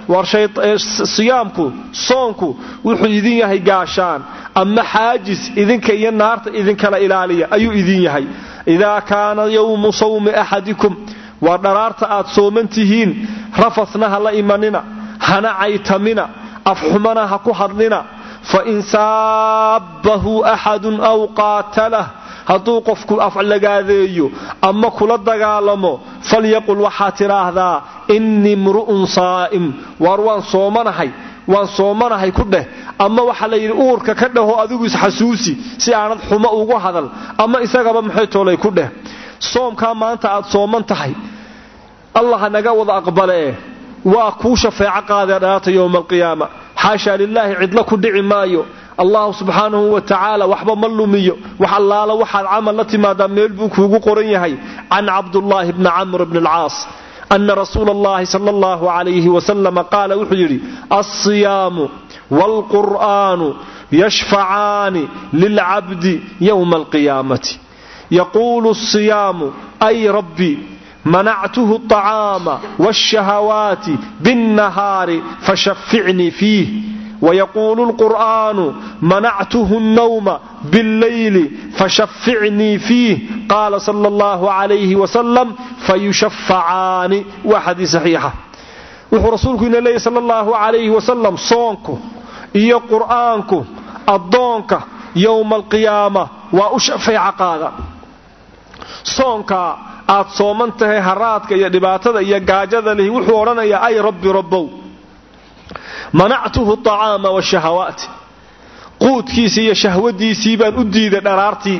صيامكو صونكو وحيدين يهي قاشان أما حاجز إذن كي النار إذن كلا إلالية أي إذن يهي إذا كان يوم صوم أحدكم ونرارت آت صومنتهين رفثناها لإيماننا هنا عيتمنا أفحمنا هكو حرننا فإن سابه أحد أو قاتله هدو قفك أفعل لقاذيو أما كل الدقالمو فليقل وحاتراه ذا إني امرؤ صائم وروان صومنهي وان صومنهي كده أما وحالي أورك كده أذوغس حسوسي سيعناد حماء وغهدل أما إساقب محيطه لي كده صوم كان ما أنت عاد صومنتهي الله نقاوض أقبله وأكوش في عقادات يوم القيامة حاشا لله عدلك دعي مايو الله سبحانه وتعالى وحبا ملوميو وحلالا وحال عمل التي ما دام يلبك وقرنيه عن عبد الله بن عمرو بن العاص أن رسول الله صلى الله عليه وسلم قال وحجري الصيام والقرآن يشفعان للعبد يوم القيامة يقول الصيام أي ربي منعته الطعام والشهوات بالنهار فشفعني فيه ويقول القرآن منعته النوم بالليل فشفعني فيه قال صلى الله عليه وسلم فيشفعان واحد صحيحة ورسولك إن الله صلى الله عليه وسلم صونك إيا قرآنك الضونك يوم القيامة وأشفع قاذا صونك aad soomantahay haraadka iyo dhibaatada iyo gaajada leh wuxuu oranayaa ay rabbi rabbow manactuhu at-ta'ama wash-shahawaat quudkiisa iyo shahwadiisii baan u diiday dharaartii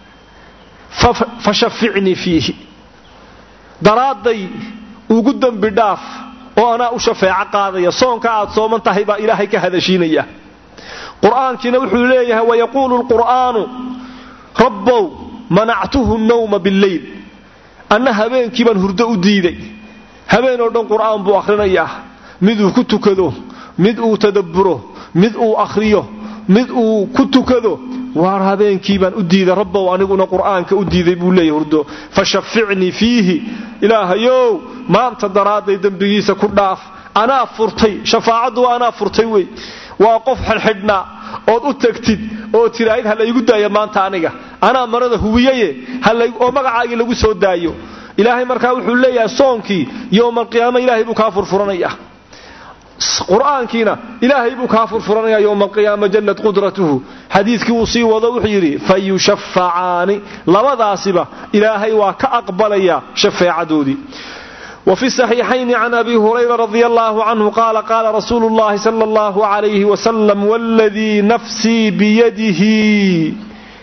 fashaffi'ni fiihi daraaday ugu dambi dhaaf oo ana u shafaaca qaadaya soonka aad soomantahay baa ilaahay ka hadashiinaya quraankiina wuxuu leeyahay wa yaqulu al-qur'anu rabbow manactuhu an-nawma bil-layl أنا هبين كيبان هردو ديدي هبين أردن قرآن بو أخرينياه مدو كتكدو مدو تدبره مدو أخريه مدو كتكدو وار هبين كيبان أديدي ربا وأنقنا قرآن كأديدي بولي هردو فشفعني فيه إله يو ما أنت درادي دنبيسة كرداف أنا فرطي شفاعد وأنا فرطي وي وقف حلحدنا oo u tagtid oo tiraahid hal igu daayo maanta aniga ana marada huwiyaye hal oo magacaaga lagu soo daayo ilaahay markaa wuxuu leeyahay soonkii yawmal qiyaama ilaahay buu ka furfuranaya quraankiina ilaahay buu ka furfuranaya yawmal qiyaama jannat qudratuhu hadiiskii uu sii wado wuxuu yiri fayushafa'ani labadaasiba ilaahay waa ka aqbalaya shafaacadoodii وفي الصحيحين عن أبي هريرة رضي الله عنه قال قال رسول الله صلى الله عليه وسلم والذي نفسي بيده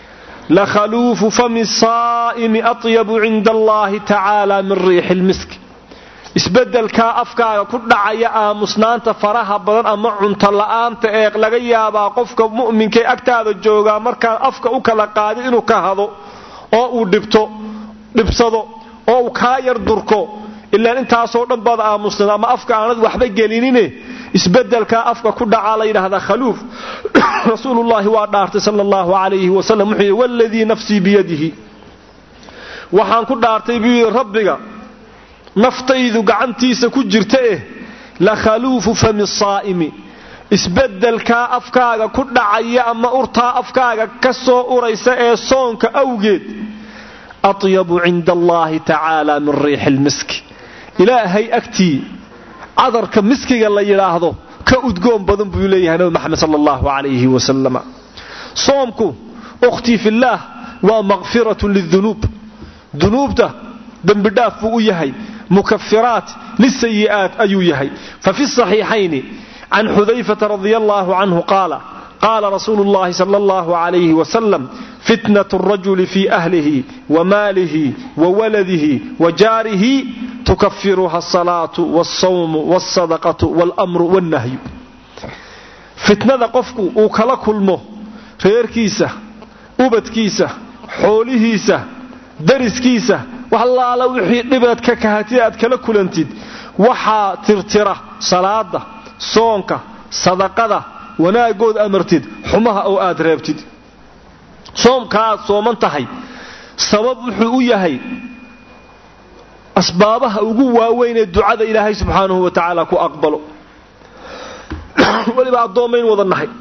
لخلوف فم الصائم أطيب عند الله تعالى من ريح المسك isbedelka afkaaga ku dhacaya aamusnaanta faraha badan ama cunto la'aanta ee laga yaabaa qofka mu'minka agtaada jooga marka afka u kala qaadi inuu ka hado oo uu dhibto dhibsado oo uu ka yar durko ilaa intaas oo dhan baad aamusnaa ama afka aanad waxba gelinine isbedelka afka ku dhaca la yiraahdaa khaluuf rasuulullaahi waa dhaartay sallallahu alayhi wa sallam wuxuu walladii nafsi biyadihi waxaan ku dhaartay bi rabbiga naftaydu gacantiisa ku jirta eh la khaluufu fami saa'imi isbedelka afkaaga ku dhacaya ama urta afkaaga ka soo uraysa ee soonka awgeed atyabu inda Allah ta'ala min riihil misk ilaahay agti adarka miskiga la yiraahdo ka udgoon badan buu leeyahay nabi maxamed sallallahu alayhi wa sallam soomku ukhti fillah wa maghfiratu lidhunub dhunubta dambi dhaaf buu yahay مكفرات للسيئات أيويهي ففي الصحيحين عن حذيفة رضي الله عنه قال قال رسول الله صلى الله عليه وسلم فتنة الرجل في أهله وماله وولده وجاره تكفرها الصلاة والصوم والصدقة والأمر والنهي فتنة قفك وكلا كلمه خير كيسة أبت كيسة حولهيسة درس كيسة والله لو وحي دباد ka kahatid aad kala kulantid waxa tirtira salaada soonka sadaqada wanaagood amartid xumaha oo aad reebtid soomka aad sooman tahay sabab wuxuu u yahay asbaabaha ugu waaweyn ee ducada Ilaahay subhanahu wa ta'ala ku aqbalo waliba adoomeyn wadanahay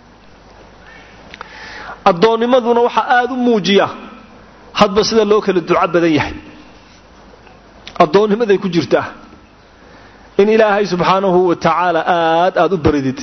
adoonimaduna waxa aad u muujiya hadba sida loo kala duca badan yahay adoonimaday ku jirtaa in Ilaahay subhanahu wa ta'ala aad aad u baridid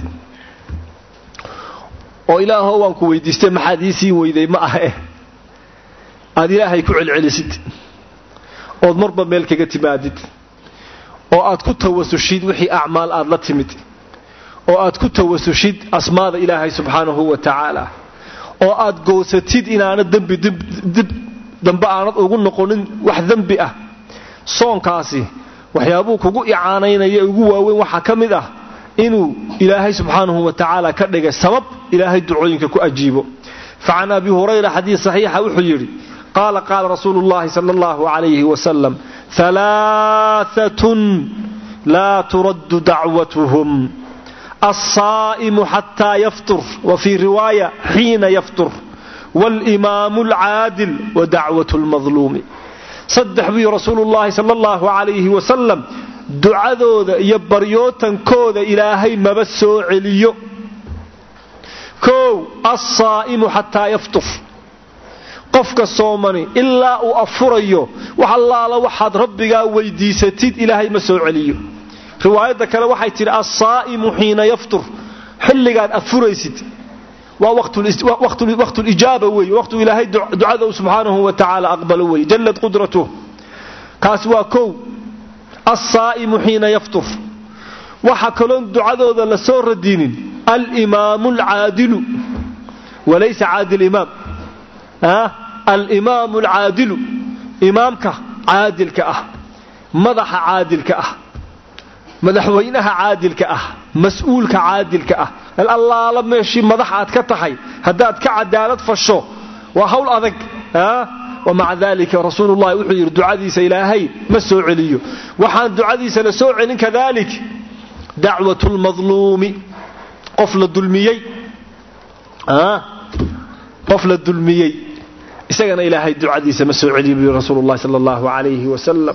oo Ilaahow waan ku weydiistay maxaad ii sii weyday ma ah eh aad Ilaahay ku celcelisid oo marba meel kaga timaadid oo aad ku tawassushid wixii acmaal aad la timid oo aad ku tawassushid asmaada Ilaahay subhanahu wa ta'ala oo aad goosatid inaana dambi dib dambe aanad ugu noqonin wax dambi ah soonkaasi waxyaabo kugu icaanaynaya ugu waaweyn waxa kamid ah inuu Ilaahay subhanahu wa ta'ala ka dhigay sabab Ilaahay ducooyinka ku ajiibo فعن أبي هريرة حديث صحيح وحيري قال قال رسول الله صلى الله عليه وسلم ثلاثة لا ترد دعوتهم الصائم حتى يفطر وفي رواية حين يفطر والإمام العادل ودعوة المظلوم صدح به رسول الله صلى الله عليه وسلم دعاذوذا يبريوتا كوذا إلهي مبسو عليو كو الصائم حتى يفطر قفك الصومني إلا أفريو وحالله وحد ربك ويديستيد إلهي مسو عليو رواية كلا وحي ترى الصائم حين يفطر حلقان أفريست ووقت وقت وقت الإجابة وي وقت إلهي دعاءه سبحانه وتعالى أقبل وي جلت قدرته كاسوا كو الصائم حين يفطر وحكلون دعاءه لسور الدين الإمام العادل وليس عادل إمام ها الإمام العادل إمامك عادل كأه مدح عادل كأه مدحوينها عادل كأه مسؤولك عادل كأه الله لما يشي مدحات كتحي هداد كعدالة فشو وحول أذك ها ومع ذلك رسول الله يحير دعاديس إلهي مسوع عليه وحان دعاديس لسوع عليه كذلك دعوة المظلوم قفل الظلميي ها قفل الظلميي إساقنا إلهي دعاديس مسوع عليه رسول الله صلى الله عليه وسلم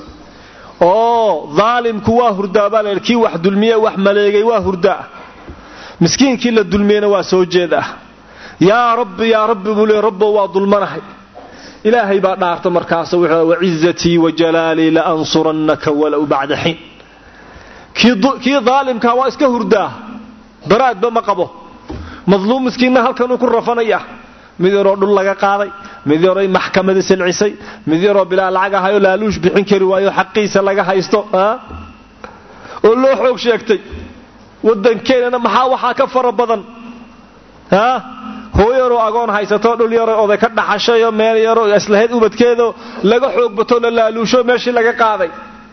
oo zaalimku waa hurdaabal kii wax dulmiye wax maleegay waa hurdaa miskiinkii la dulmiyana waa soo jeeda ya rabbi ya rabbi buli rabbo waa dulmanahay ilaahay baa dhaarta markaas wuxuu wa izzati wa jalali la ansurannaka wala ba'da hin kii kii zaalimka waa iska hurdaa baraad ba ma qabo mazluum miskiinna halkan uu ku rafanaya mid yaro dhul laga qaaday mid yaro maxkamada silcisay mid yaro bilaa lacag hayo laaluush bixin kari waayo xaqiisa laga haysto ha oo loo xoog sheegtay wadankeena maxaa waxa ka fara badan ha hooyo yaroo agoon haysato dhul yaroo oday ka dhaxashayo meel yaroo islahayd ubadkeedo laga xoog bato la laaluusho meeshii laga qaaday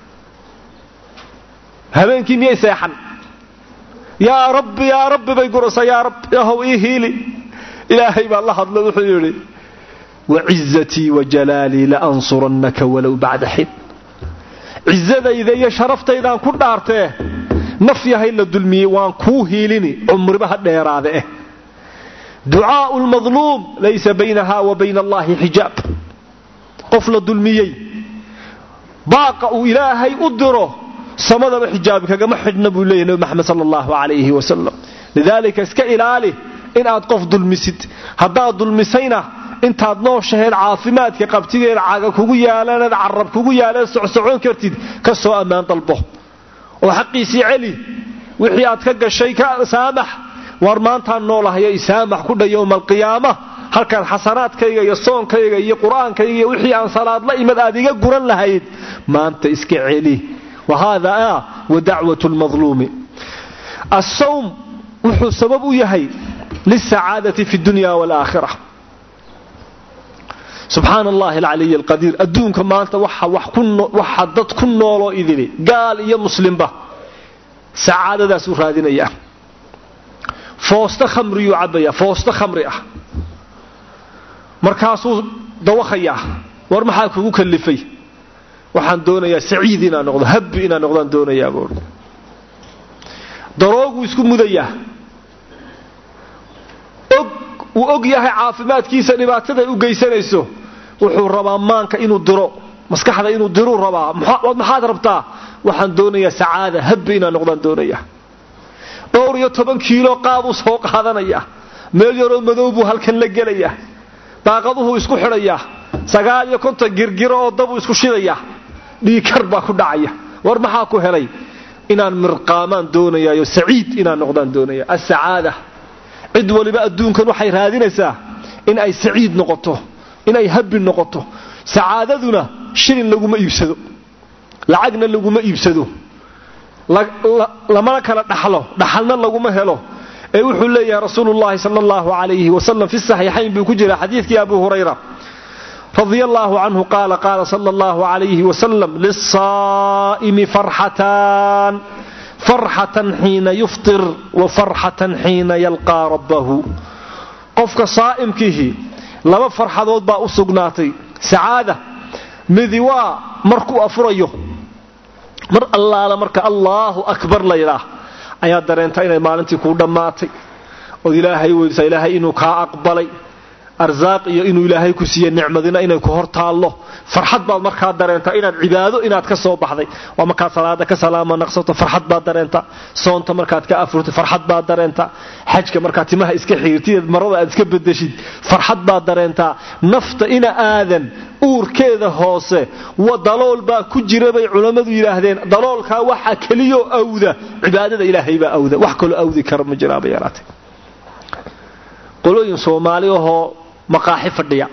habeenkii miyay seexan yaa rabbi yaa rabbi bay gurasa yaa rabbi yahow ii hiili ilaahay baa la hadlo wuxuu yidhi وعزتي وجلالي لأنصرنك ولو بعد حين عزتي يا شرفتي إذا كنت دارته نفيها إلا الدلمي وان كوهيلني عمر بها الديراده دعاء المظلوم ليس بينها وبين الله حجاب قفل الدلمي باقوا إلهي أدره صمد بحجابك كما حج نبي الله محمد صلى الله عليه وسلم لذلك اسك إلالي إن أتقف ظلمسد هذا ظلمسينا intaad nooshahay caafimaadka qabtigeed caaga kugu yaalan carab kugu yaalan socon kartid ka soo amaan dalbo oo xaqiisi celi wixii aad ka gashay ka saamax war maanta noolahay isaamax ku dhayo yawmal qiyaamah halkan xasanaadkayga iyo soonkayga iyo quraankayga iyo wixii aan salaad la imad aad iga guran lahayd maanta iska celi wahada wa da'watu al-mazlum as-sawm wuxuu sabab u yahay lis-sa'aadati fi dunya wal aakhirah سبحان الله العلي القدير أدونك ما أنت وح وح كن وحدت كن نولو إذني قال يا مسلم به سعادة ذا سور هذين إياه فوست خمر يعبيه فوست خمر إياه مركاسو دوخياه ورمحاك وكلفي وحن دونا يا سعيدنا نقض هبنا نقضان دونا يا بور دروغ ويسكو مذيه وأوج ياه عافمات كيسة نباتة وجيسنيسو wuxuu rabaa maanka inuu diro maskaxda inuu diro rabaa maxaad rabtaa waxaan doonayaa sacaada habina noqdaan doonaya dhowr iyo toban kiilo qaad u soo qaadanaya meel yar oo madow buu halkan la galaya daaqaduhu isku xidhaya sagaal iyo konton girgiro oo dab isku shidaya dhiikar baa ku dhacaya war maxaa ku helay inaan mirqaamaan doonayaa saciid inaan noqdaan doonaya as-sacaada cid waliba adduunkan waxay raadinaysaa in ay saciid noqoto in ay habbi noqoto sacaadaduna shilin laguma iibsado lacagna laguma iibsado lama kala dhaxlo dhaxalna laguma helo ee wuxuu leeyahay rasuulullaahi sallallahu alayhi wa sallam fi sahihayn bi ku jira xadiiskii Abu Hurayra radiyallahu anhu qala qala sallallahu alayhi wa sallam lis-saa'imi farhatan farhatan hina yuftir wa farhatan hina yalqa rabbahu qofka saa'imkihi laba farxadood baa u sugnaatay sacaada midi waa markuu afurayo mar allaala marka Allahu akbar la yiraah ayaa dareentay inay maalintii ku dhamaatay oo ilaahay weydiisay ilaahay inuu ka aqbalay arzaaq iyo inuu ilaahay ku siiyay nicmadina inay ku hortaalo farxad baad markaa dareentay inaad cibaado inaad ka soo baxday waa markaa salaada ka salaamo naqsato farxad baad dareentay soonta markaad ka afurtay farxad baad dareentay xajka markaad timaha iska xiirtid marada aad iska bedeshid farxad baad dareentay nafta ina aadan uurkeeda hoose wa dalool baa ku jira bay culimadu yiraahdeen daloolka waxa kaliyo awda cibaadada ilaahay baa awda wax kale awdi kar ma jira bayaraatay qolooyin Soomaali oo maqaaxi fadhiya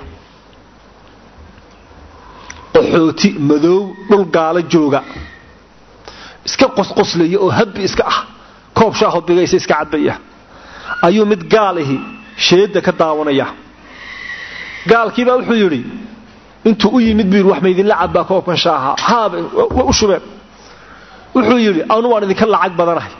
qaxooti madow dhul gaala jooga iska qosqoslaya oo habbi iska ah koob shaaho bigaysa iska cadbaya ayuu mid gaalahi sheeda ka daawanaya gaalkiiba wuxuu yiri intuu u yimid biir wax ma idin lacab baa koobkan shaaha haaba u shubeen wuxuu yiri aanu waan idinka lacag badanahay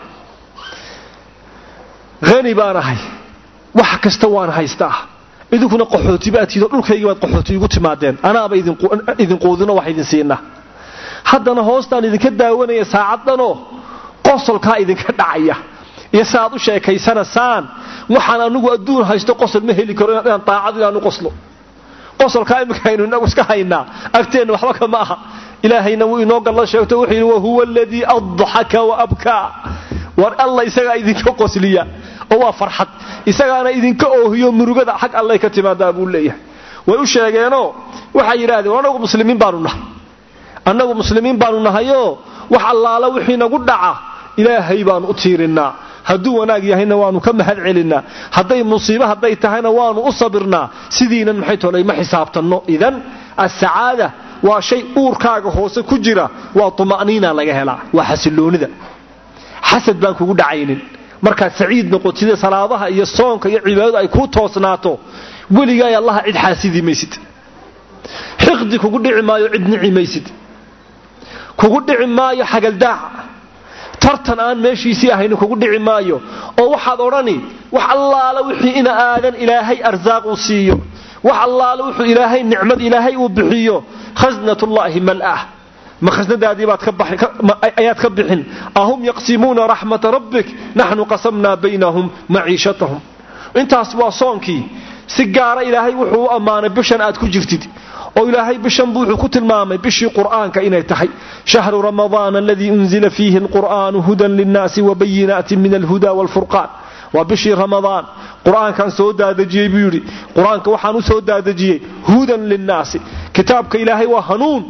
غني baanahay wax kasta waan haystaa idinkuna qaxooti baatido dhulkayga baad qaxooti ugu timaadeen anaaba idin idin qoodina wax idin siina haddana hoostaan idinka daawanaya saacadano qosolka idinka dhacaya iyo saad u sheekaysanasaan waxaan anigu adduun haysto qosol ma heli karo inaan taacad inaan qoslo qosolka imika aynu inagu iska haynaa agteen waxba kama aha ilaahayna wuu inoo gallo sheegto wuxuu wa huwa alladhi adhaka wa abka war allah isaga idinka qosliya oo waa farxad isagaana idinka oohiyo murugada xaq Allah ka timaada buu leeyahay way u sheegeeno waxa yiraahdeen anagu muslimiin baanu nahay anagu muslimiin baanu nahayo wax allaala wixii nagu dhaca ilaahay baanu u tiirinaa haduu wanaag yahayna waanu ka mahad celinaa haday musiibo haday tahayna waanu u sabirnaa sidiinan maxay toolay ma xisaabtano idan as-saada waa shay uurkaaga hoose ku jira waa tuma'niina laga helaa waa xasiloonida xasad baan kugu dhacaynin markaad saciid noqotid salaadaha iyo soonka iyo cibaadada ay ku toosnaato weligaa Allah cid xaasidi maysid xiqdi kugu dhici maayo cid nicimaysid kugu dhici maayo xagaldaac tartan aan meeshiisii ahayn kugu dhici maayo oo waxaad orani wax allaala wixii ina aadan ilaahay arzaaq u siiyo wax allaala wuxuu ilaahay nicmad ilaahay uu bixiyo khaznatullaahi mal'ah ma khaznadaadii baad ka baxin ayaad ka bixin ahum yaqsimuuna raxmata rabbik nahnu qasamna baynahum maciishatahum intaas waa soonkii si gaara ilaahay wuxuu u amaanay bishan aad ku jirtid oo ilaahay bishan buu ku tilmaamay bishii quraanka inay tahay shahru ramadaan alladhi unzila fihi alquran hudan linnaasi wa bayyinatin min alhuda walfurqan wa bishii ramadaan quraankan soo daadajiyay buu yiri quraanka waxaan u soo daadajiyay hudan linnaasi kitaabka ilaahay waa hanuun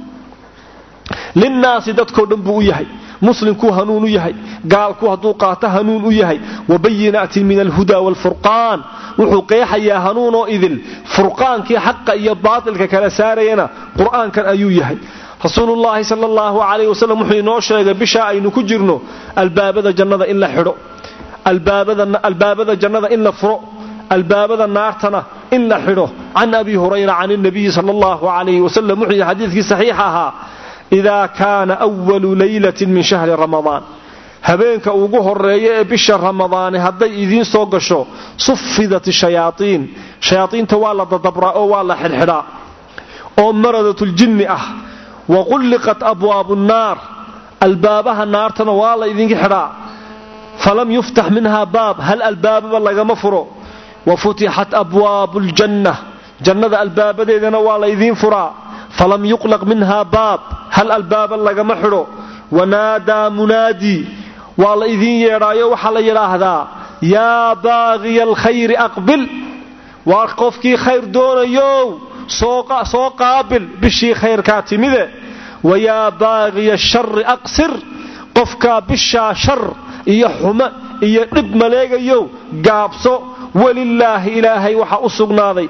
linnaasi dadkoo dhan buu u yahay muslimku hanuun u yahay gaalku haduu qaato hanuun u yahay wa bayyinatin min alhuda walfurqan wuxuu qeexayaa hanuun oo idil furqaankii xaqa iyo baatilka kala saarayna quraankan ayuu yahay rasuulullaahi sallallahu alayhi wasallam wuxuu inoo sheegay bisha aynu ku jirno albaabada jannada in la xidho albaabada albaabada jannada in la furo albaabada naartana in la xidho an abi hurayra an nabiy sallallahu alayhi wasallam wuxuu xadiiskii saxiix ahaa ida kaana awwalu laylatin min shahri ramadaan habeenka ugu horeeya ee bisha ramadaan haday idin soo gasho suffidat shayaatiin shayaatiinta waa la dadabraa oo waa la xirxiraa oo maradatul jinni ah wa qulqat abwaabun naar albaabaha naartana waa la idin xiraa falam yuftah minha baab hal albaaba lagama furo wa futihat abwaabul jannah jannada albaabadeedana waa la idin furaa falam yuqlaq minha baab hal albaaba lagama xiro wanaada munaadi waa la idin yeeraayo waxa la yiraahdaa ya baagiyal khayr aqbil waa qofkii khayr doonayo soo soo qaabil bishii khayrka timide wa ya baagiyash shar aqsir qofka bisha shar iyo xuma iyo dib maleegayo gaabso walillaahi ilaahay waxa u sugnaaday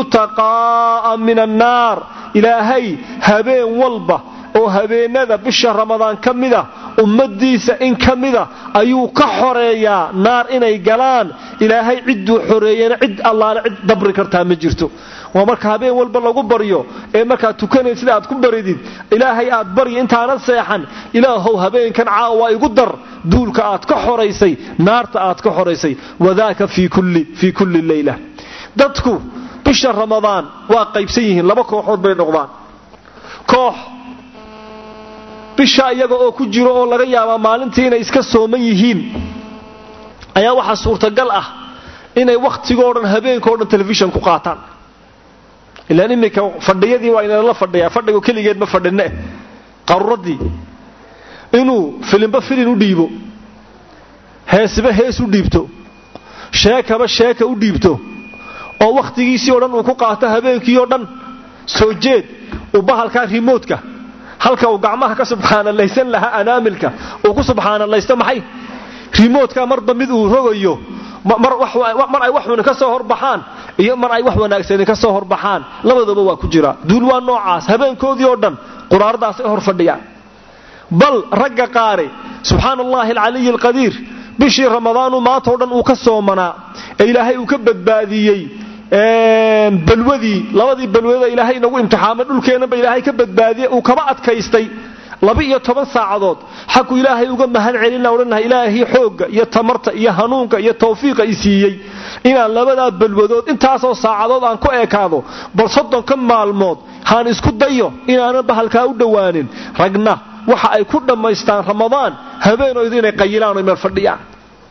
utaqaa minan naar ilaahay habeen walba oo habeenada bisha ramadaan kamida ummadiisa in kamida ayuu ka xoreeyaa naar inay galaan ilaahay ciduu xoreeyana cid Allah cid dabri kartaa ma jirto waa marka habeen walba lagu bariyo ee marka tukanaysid aad ku baridid ilaahay aad bari intaana seexan ilaahow habeenkan caawa igu dar duulka aad ka xoreysay naarta aad ka xoreysay wadaaka fi kulli fi kulli layla dadku bisha ramadaan waa qaybsan yihiin laba kooxood bay noqdaan koox bisha iyaga oo ku jiro oo laga yaabo maalintii inay iska sooman yihiin ayaa waxa suurtagal ah inay waqtigoodan habeenkoodan television ku qaataan ilaa nimika fadhiyadii waa inay la fadhiyaa fadhigo kaligeed ma fadhine qaruradii inuu filimba filin u dhiibo heesba hees u dhiibto sheekaba sheeka u dhiibto oo waqtigiisii oo dhan uu ku qaato habeenkii oo dhan soo jeed u bahalka remote-ka halka uu gacmaha ka subxaanallaysan laha anaamilka uu ku subxaanallaysto maxay remote-ka marba mid uu rogayo mar wax mar ay wax weyn ka soo horbaxaan iyo mar ay wax wanaagsan ka soo horbaxaan labadaba waa ku jira duul waa noocaas habeenkoodii oo dhan quraardaas ay hor fadhiyaan bal ragga qaari subxaanallahi alcaliy alqadiir bishii ramadaan maanta oo dhan uu ka soomanaa ee ilaahay uu ka badbaadiyay een balwadii labadii balwada ilaahay nagu imtixaamay dhulkeena ba ilaahay ka badbaadiyay uu kaba adkaystay laba iyo toban saacadood xaqu ilaahay uga mahad celinaa oranahay ilaahay xooga iyo tamarta iyo hanuunka iyo tawfiiqa isiiyay inaan labada balwadood intaas oo saacadood aan ku eekaado bal soddon ka maalmood haan isku dayo inaan bahalka u dhawaanin ragna waxa ay ku dhameystaan ramadaan habeenooda inay qayilaan oo meel fadhiyaan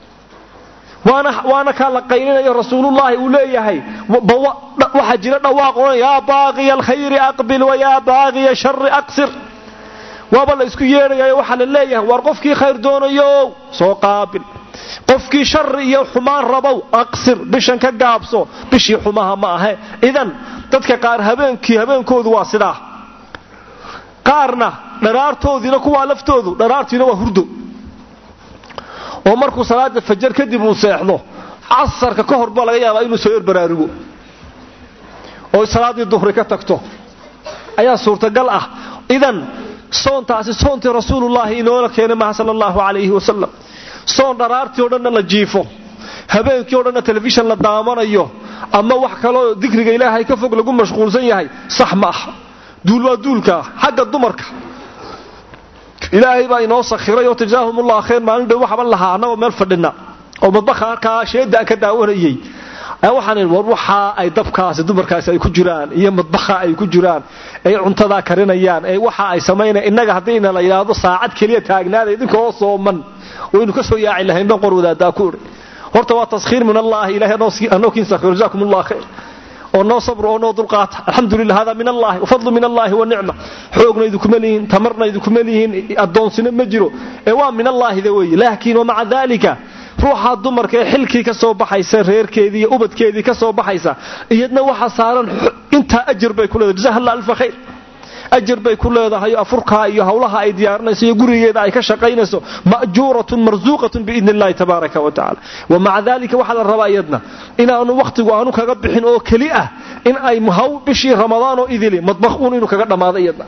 وانا وانا كلا قيلنا يا رسول الله وليه وحجر دواقون يا باغي الخير اقبل ويا باغي الشر اقصر وابل اسكو ييريا waxa la leeyahay war qofkii khayr doonayo soo qaabil qofkii shar iyo xumaan rabo aqsir bishan ka gaabso bishii xumaha ma aha idan dadka qaar habeenkii habeenkoodu waa sidaa qaarna dharaartoodina kuwa laftoodu dharaartiina waa hurdo oo markuu salaada fajr kadib uu seexdo casarka ka hor ba laga yaabaa inuu soo yarbaraarugo oo salaadii duhri ka tagto ayaa suurtagal ah idan soontaasi soontii rasuulullaahi inoo keenay ma sallallahu alayhi wasallam soon dharaartii oo dhan la jiifo habeenkii oo dhan television la daamanayo ama wax kale oo dhikriga Ilaahay ka fog lagu mashquulsan yahay sax ma aha duul waa duulka xagga dumarka Ilaahay baa inoo sakhiray oo tajaahumullah khayr maalin dhow waxba lahaana oo meel fadhina oo madbaxa ka sheeda ka daawanayay ay waxaan war waxa ay dabkaas dumarkaas ay ku jiraan iyo madbaxa ay ku jiraan ay cuntada karinayaan ay waxa ay sameeyeen inaga hadayna la yiraahdo saacad kaliya taagnaada idinkoo sooman waynu ka soo yaaci lahayn ban qorwada ku horta waa taskhiir min Allah ilaahay anoo kiin sakhir jazakumullah khayr oo noo sabr oo noo dulqaat alxamdulillah hada min Allah wa fadlu min Allah wa ni'ma xoogna idinku malihin tamarna idinku malihin adoonsina ma jiro ee waa min Allah weey laakiin wa ma'a dhalika ruuxa dumarka ee xilkii ka soo baxaysa reerkeedii iyo ubadkeedii ka soo baxaysa iyadna waxa saaran inta ajir bay ku leedahay jazakallahu alf khayr ajir bay ku leedahay afurka iyo hawlaha ay diyaarinayso iyo gurigeeda ay ka shaqaynayso ma'juratun marzuqatun biidnillahi tabaaraka wa ta'ala wa ma'a dhalika waxa la rabaa iyadna inaanu waqtigu aanu kaga bixin oo kali ah in ay muhaw bishii ramadaan oo idili madbaxuun inuu kaga dhamaado iyadna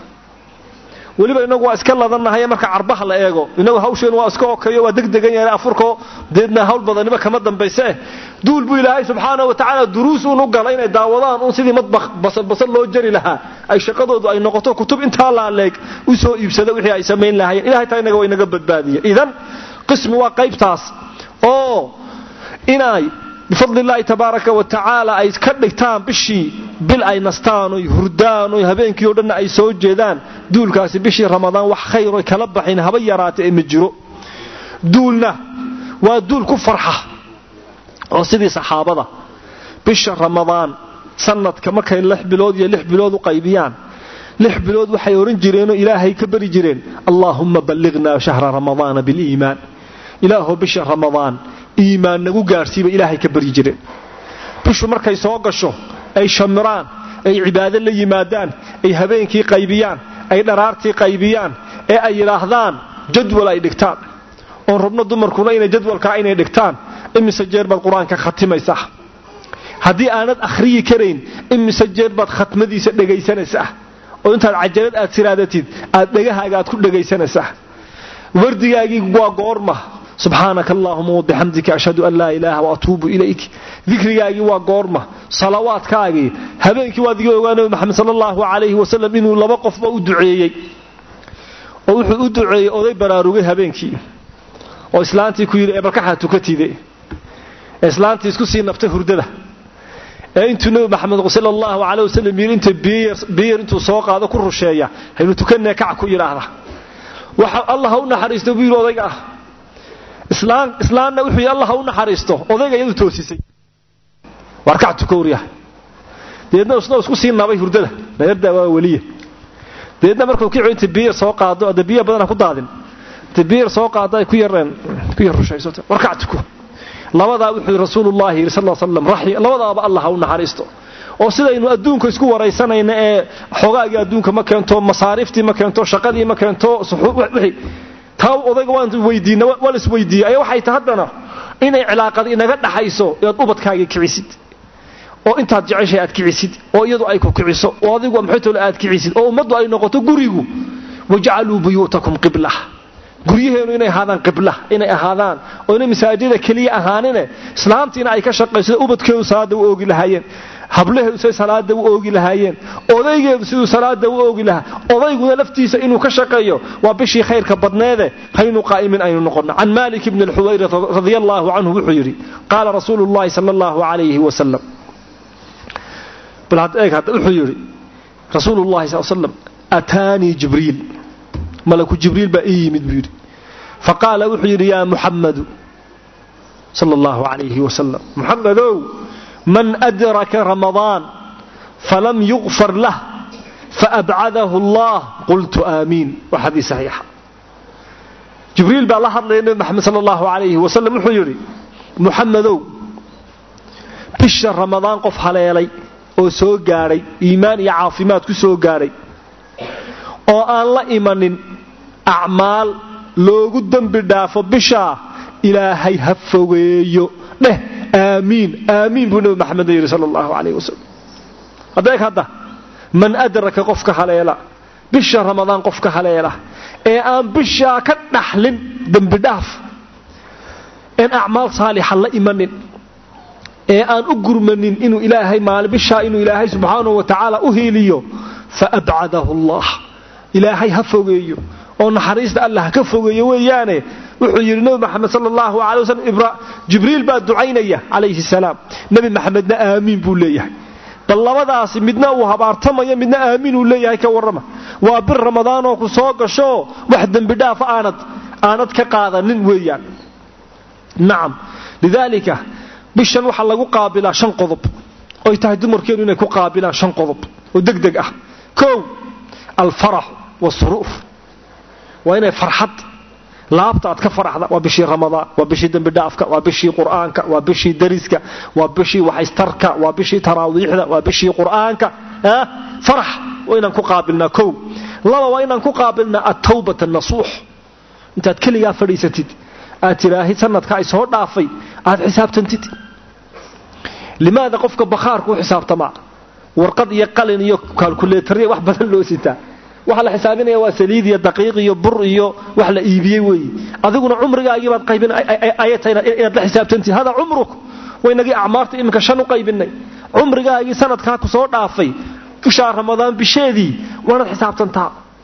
waliba inagu waa iska ladanahay marka carbaha la eego inagu hawsheen waa iska okayo waa degdegan yahay afurko deedna hawl badaniba kama dambayse duul buu Ilaahay subhanahu wa ta'ala duruus uu galay inay daawadaan oo sidii madbax basal basal loo jari lahaa ay shaqadoodu ay noqoto kutub inta la leeg u soo iibsada wixii ay sameyn lahaayeen Ilaahay taa inaga way naga badbaadiyo idan qismi waa qaybtaas oo inay بفضل الله تبارك وتعالى ay ka dhigtaan bishii bil ay nastaan oo hurdaan oo habeenkii oo dhan ay soo jeedaan duulkaasi bishii ramadaan wax khayr oo kala baxin haba yaraatay ma jiro duulna waa duul ku farxa oo sidii saxaabada bisha ramadaan sanadka markay lix bilood iyo lix bilood u qaybiyaan lix bilood waxay oran jireen oo Ilaahay ka bari jireen Allahumma ballighna shahra ramadaan bil iimaan ilaahu bisha ramadaan iimaan nagu gaarsiiba Ilaahay ka bari jireen bishu markay soo gasho ay shamiraan ay cibaado la yimaadaan ay habeenkii qaybiyaan ay dharaartii qaybiyaan ee ay yiraahdaan jadwal ay dhigtaan oo rabno dumarkuna inay jadwalka inay dhigtaan imise jeer bad quraanka khatimaysa hadii aanad akhriyi karayn imise jeer bad khatmadiisa dhageysanaysa oo intaad cajalad aad siraadatid aad dhagahaaga aad ku dhageysanaysa wardigaagi waa goorma سبحانك اللهم وبحمدك أشهد أن لا إله وأتوب إليك ذكرياغي waa goorma salawaadkaagi habeenkii waad ogaanay Muhammad sallallahu alayhi wa sallam inuu laba qof u duceeyay oo wuxuu u duceeyay oday baraarugay habeenkii oo islaantii ku yiri barkaxa tukatide islaantii isku sii naftay hurdada ee intuu nabi Muhammad sallallahu alayhi wa sallam inta biir biir intuu soo qaado ku rusheeya haynu tukanay kac ku yiraahda waxa Allah u naxariisto biir odayga ah islaan islaanna wuxuu Allah u naxariisto odayga iyadu toosisay warkactu kooriya deedna usna isku sii nabay hurdada leerda waa waliye deedna markuu kicay inta biir soo qaado ada biyo badan ku daadin inta biir soo qaado ay ku yareen ku yar rushaysato warkactu ko labada wuxuu rasuulullaahi sallallahu alayhi wasallam rahi labadaaba Allah u naxariisto oo sidaynu adduunka isku wareysanayna ee xogaaga adduunka ma keento masaariftii ma keento shaqadii ma keento wixii taw odayga waan weydiina wal is weydiiyay ay waxay tahdana inay cilaaqad inaga dhaxayso ee ubadkaaga kicisid oo intaad jeceshay aad kicisid oo iyadu ay ku kiciso oo adigu maxay tolo aad kicisid oo umadu ay noqoto gurigu waj'alu buyutakum qiblah guriyeenu inay ahaadaan qiblah inay ahaadaan oo inay masaajida kaliya ahaanine islaamtiina ay ka shaqeyso ubadkeedu salaada u oogi lahaayeen hableedu say salaada u oogi lahaayeen odaygeedu sidoo salaada u oogi lahaa odayguna laftiisa inuu ka shaqeeyo waa bishii khayrka badneede haynu qaa'imin aynu noqono an malik ibn al-huwayr radiyallahu anhu wuxuu yiri qala rasuulullaahi sallallahu alayhi wa sallam balad eeg hada wuxuu yiri rasuulullaahi sallallahu alayhi wa sallam atani jibril malaku jibril ba yimid buu yiri faqala wuxuu yiri ya muhammad sallallahu alayhi wa sallam muhammadow من أدرك رمضان فلم يغفر له فأبعده الله قلت آمين وحديث صحيح جبريل بالله الله محمد صلى الله عليه وسلم وحيري محمد بشر رمضان قف حليلي oo soo gaaray iimaan iyo caafimaad ku soo gaaray oo aan la imanin acmaal loogu dambi dhaafo bisha ilaahay ha fogeeyo dheh آمين آمين بنو محمد صلى الله عليه وسلم هذاك هذا من أدرك قفك حليلا بشهر رمضان قفك حليلا إيه أن بشهر كنحلم دم بداف in a'maal saalixa la imanin ee aan u gurmanin inuu ilaahay maalbisha inuu ilaahay subhanahu wa ta'ala u heeliyo fa ab'adahu Allah ilaahay ha fogeeyo oo naxariista Allah ka fogeeyo weeyaane wuxuu yiri nabi maxamed sallallahu alayhi wasallam ibra jibriil baa ducaynaya alayhi salaam nabi maxamedna aamiin buu leeyahay labadaas midna uu habaartamayo midna aamiin uu leeyahay ka warrama waa bir ramadaan oo ku soo gasho wax dambi dhaaf aanad aanad ka qaadanin weeyaan naam lidalika bishan waxa lagu qaabilaa shan qodob oo tahay dumarkeenu inay ku qaabilaan shan qodob oo degdeg ah koow al farah wa surur wa inay farxad laabta aad ka faraxda waa bishii ramadaan waa bishii dambi dhaafka waa bishii quraanka waa bishii dariska waa bishii waxistarka waa bishii taraawiixda waa bishii quraanka ha farax waa inaan ku qaabilna koow laba waa inaan ku qaabilna at-tawbah an-nasuh intaad kaliya fadhiisatid aad tiraahi sanadka ay soo dhaafay aad xisaabtantid limaada qofka bakhaarku xisaabtama warqad iyo qalin iyo calculator wax badan loo sitaa waxa la xisaabinaya waa saliid iyo daqiiq iyo bur iyo wax la iibiyay weey adiguna umrigaaga baad qaybin ayatayna inaad la xisaabtantid hada umruk waynagi acmaarta imka shan u qaybinay umrigaaga sanadka ku soo dhaafay bisha ramadaan bisheedii waana xisaabtantaa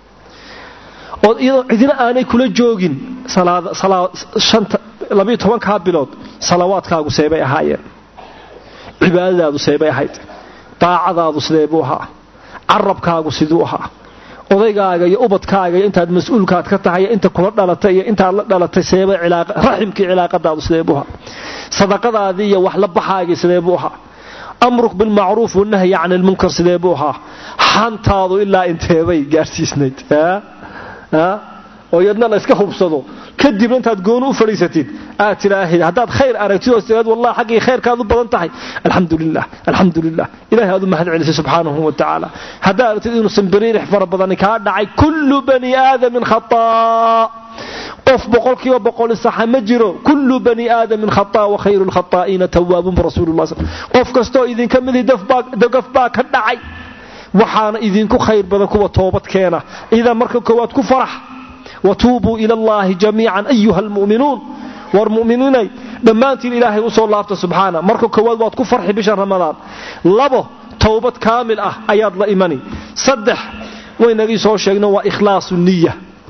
oo iyadoo cidina aanay kula joogin salaad salaad shanta laba iyo toban ka bilood salawaadkaagu seebay ahaayeen cibaadadaadu seebay ahayd taacadaadu seebay ahaa arabkaagu sidoo ahaa odaygaaga iyo ubadkaaga intaad mas'uulkaad ka tahay inta kula dhalatay iyo inta la dhalatay seebay cilaaqa raximki cilaaqadaadu seebay ahaa sadaqadaadii iyo wax la baxaagay seebay ahaa amruk bil ma'ruf wa nahy 'anil munkar seebay ahaa xantaadu ilaa inteebay gaarsiisnayd ha ha oo yadna la iska hubsado kadib intaad goon u fariisatid aad tiraahay hadaad khayr aragtid oo sidaad wallahi xaqi khayrkaadu badan tahay alxamdulillah alxamdulillah ilaahay adu mahad celisay subhanahu wa ta'ala hadaad aragtid inuu sanbariir xfar badan ka dhacay kullu bani aadam khata' qof boqolkiiba boqol sax ma jiro kullu bani aadam khata' wa khayrul khata'in tawwabun rasulullah qof kasto idin kamid daf baa daf baa ka dhacay waxaana idinku khayr badan kuwa toobad keena ida marka koowaad ku farax وتوبوا إلى الله جميعا أيها المؤمنون والمؤمنين دمانتين إلهي وصول الله سبحانه مركو كواد واد كفرح بشهر رمضان لبو توبة كامل أه أياد لا إيماني صدح وين نغي سو شيغنا وإخلاص النية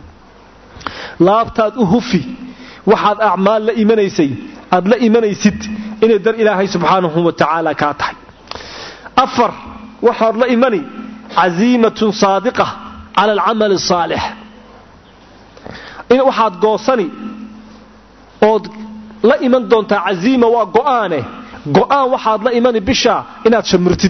لابتاد أهفي وحاد أعمال لا إيمانيسي أد لا إيمانيسيد إن در إلهي سبحانه وتعالى كاتحي أفر وحاد لا إيماني عزيمة صادقة على العمل الصالح in waxaad goosani oo la iman doonta aziima waa go'aane go'aan waxaad la imani bisha inaad shamirtid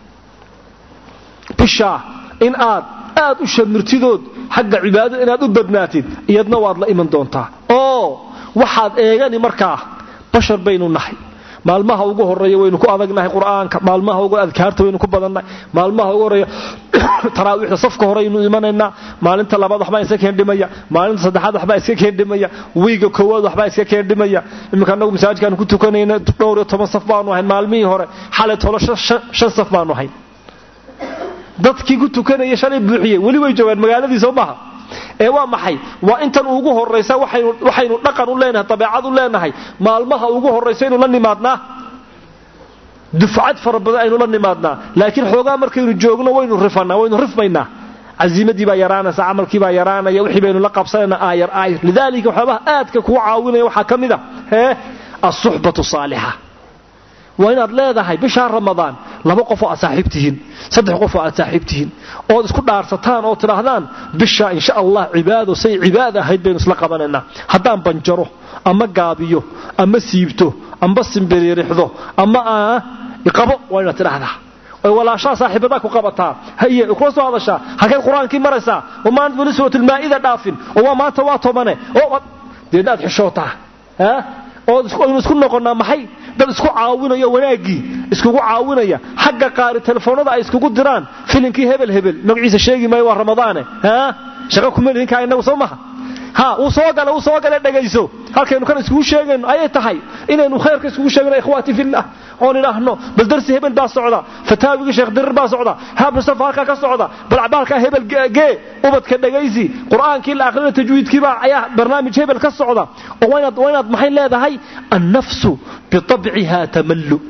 bisha in aad aad u shamirtidood xagga cibaadada inaad u badnaatid iyadna waad la iman doontaa oo waxaad eegani markaa bashar baynu nahay maalmaha ugu horeeya waynu ku adagnahay quraanka maalmaha ugu adkaarta waynu ku badannahay maalmaha ugu horeeya taraawiixda safka horeeynu imanayna maalinta labaad waxba iska keen dhimaya maalinta saddexaad waxba iska keen dhimaya wiiga koowaad waxba iska keen dhimaya imika anagu masaajidkan ku tukanayna dhowr iyo toban saf baanu ahayn maalmihii hore xalay tolo shan saf baanu ahayn dadkii ku tukanaya shalay buuxiyay wali way joogaan magaaladii Soomaha ee waa maxay waa intan ugu horeysa waxaynu waxaynu dhaqan u leenahay tabiicad u leenahay maalmaha ugu horeysa inuu la nimaadnaa dufcad farabada aynu la nimaadnaa laakiin xoogaa markaynu joogno waynu rifanaa waynu rifmaynaa aziimadii baa yaraana saamalkii baa yaraana iyo wixii baynu la qabsanayna aayar aayar lidaalika waxba aadka ku caawinaya waxa kamida ee as-suhbatu salihah waa inaad leedahay bisha ramadaan laba qof oo saaxiibtihiin saddex qof oo saaxiibtihiin oo isku dhaarsataan oo tiraahdaan bisha insha Allah cibaado say cibaada ahayd baynu isla qabanayna hadaan banjaro ama gaabiyo ama siibto ama simbiriirixdo ama aa iqabo waa inaad tiraahdaa oo walaasha saaxiibada ku qabataa haye ku soo hadasha halkay quraankii maraysa oo maanta wali suuratul maa'ida dhaafin oo maanta waa tobanay oo deedaad xishoota ha oo isku noqonaa maxay dad isku caawinayo wanaagi isku caawinaya xagga qaari telefoonada ay isku diraan filimkii hebel hebel magaciisa sheegi maayo waa ramadaane ha shaqo kuma leeyin ka inagu Soomaha ها وصوغله وصوغله dhagayso halkaynu kan isku sheegayno ayay tahay inaynu khayrka isku sheegno ikhwaati fillah oo ilaahno bal darsi hebel baa socda fataawiga sheekh dirir baa socda hab safarka ka socda bal abaalka hebel gee ubadka dhagaysi quraanki la akhriyo tajwiidkii baa ayaa barnaamij hebel ka socda oo waynaad waynaad maxay leedahay an-nafsu bi tab'iha tamallu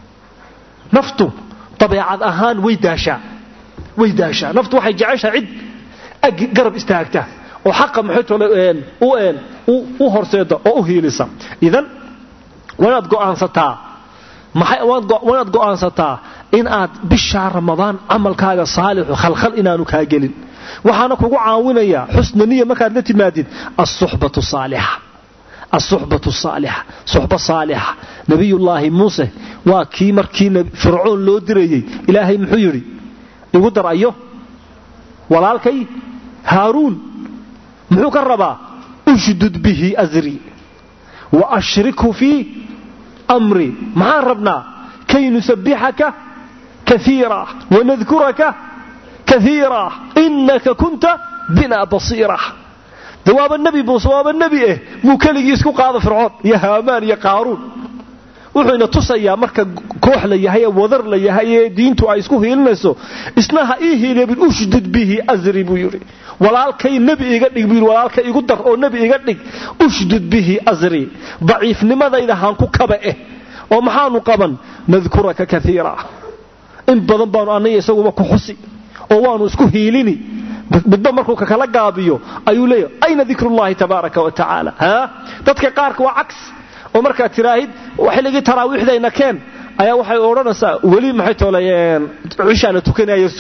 naftu tabiicad ahaan way daashaa way daashaa naftu waxay jeceshahay cid garab istaagta oo xaqa maxaytole oo een u horseeda oo u heelisa idan wanaad go'aansataa maxay wanaad go'aansataa in aad bisha ramadaan amalkaaga saalix khalkhal inaanu ka gelin waxaana kugu caawinaya xusn niyya markaad la timaadid as-suhbatu salihah as-suhbatu salihah suhba salihah nabiyullaahi muuse waa kii markii fircoon loo dirayay ilaahay muxuu yiri igu dar ayo walaalkay haaruun muxuu ka rabaa ushdud bihi azri wa ashriku fi amri ma rabna kay nusabbihaka kathira wa nadhkuraka kathira innaka kunta bina basira dawaab an-nabi buuswaab an-nabi eh muu kaligiis isku qaado fircoon ya haamaan ya qaaruun wuxuuna tusayaa marka koox la yahay wadar la yahay diintu ay isku heelinayso isnaha ii heelay ushdud bihi azri buu yiri walaalkay nabi iga dhig buu walaalkay igu dar oo nabi iga dhig ushdud bihi azri daciifnimadayda haan ku kaba eh oo maxaanu qaban nadhkuraka kathira in badan baan anay isagu ku xusi oo waanu isku heelini midba markuu ka kala gaabiyo ayuu leeyahay ayna dhikrullahi tabaaraka wa taala ha dadka qaarka waa aks oo marka tiraahid xilliga taraawiixdayna keen ayaa waxay oranaysaa wali maxay toolayeen cisha la tukanayo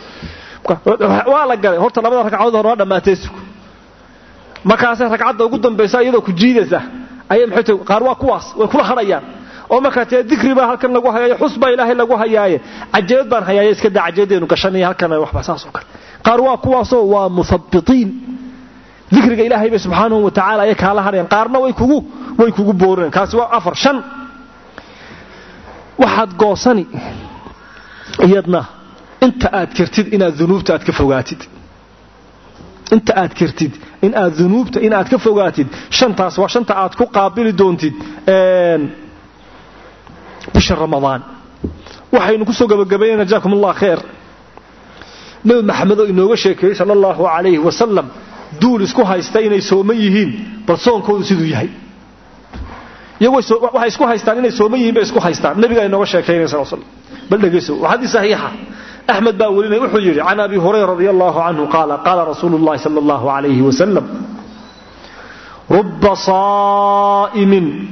waa la galay horta labada ragcadood hore dhamaatay markaas ragcada ugu dambaysa iyadoo ku jiidaysa ayay maxay too qaar waa kuwaas way kula harayaan oo marka tii dhikri baa halkan lagu hayayo xusba ilaahay lagu hayaaye ajeed baan hayaye iska dacajeedeenu gashanay halkan wax basaas oo kale qaar waa kuwaas oo waa musabbitiin dhikriga ilaahay subhanahu wa ta'ala ay kala harayaan qaarna way kugu way kugu booreen kaasi waa afar shan waxaad goosani iyadna inta aad kartid inaad dunuubta aad ka fogaatid inta aad kartid in aad dunuubta in aad ka fogaatid shantaas waa shanta aad ku qaabili doontid een bisha ramadaan waxaynu ku soo gabagabeeyna jaakumullah khair nabi maxamed oo inooga sheekay sallallahu alayhi wa sallam duul isku haysta inay sooman yihiin bal soonkoodu siduu yahay iyagoo waxay isku haystaan inay sooman yihiin bay isku haystaan nabiga inooga sheekaynay sallallahu alayhi wa sallam bal dhageyso hadii saxiixa أحمد باولين وحجري عن أبي هريرة رضي الله عنه قال قال رسول الله صلى الله عليه وسلم رب صائم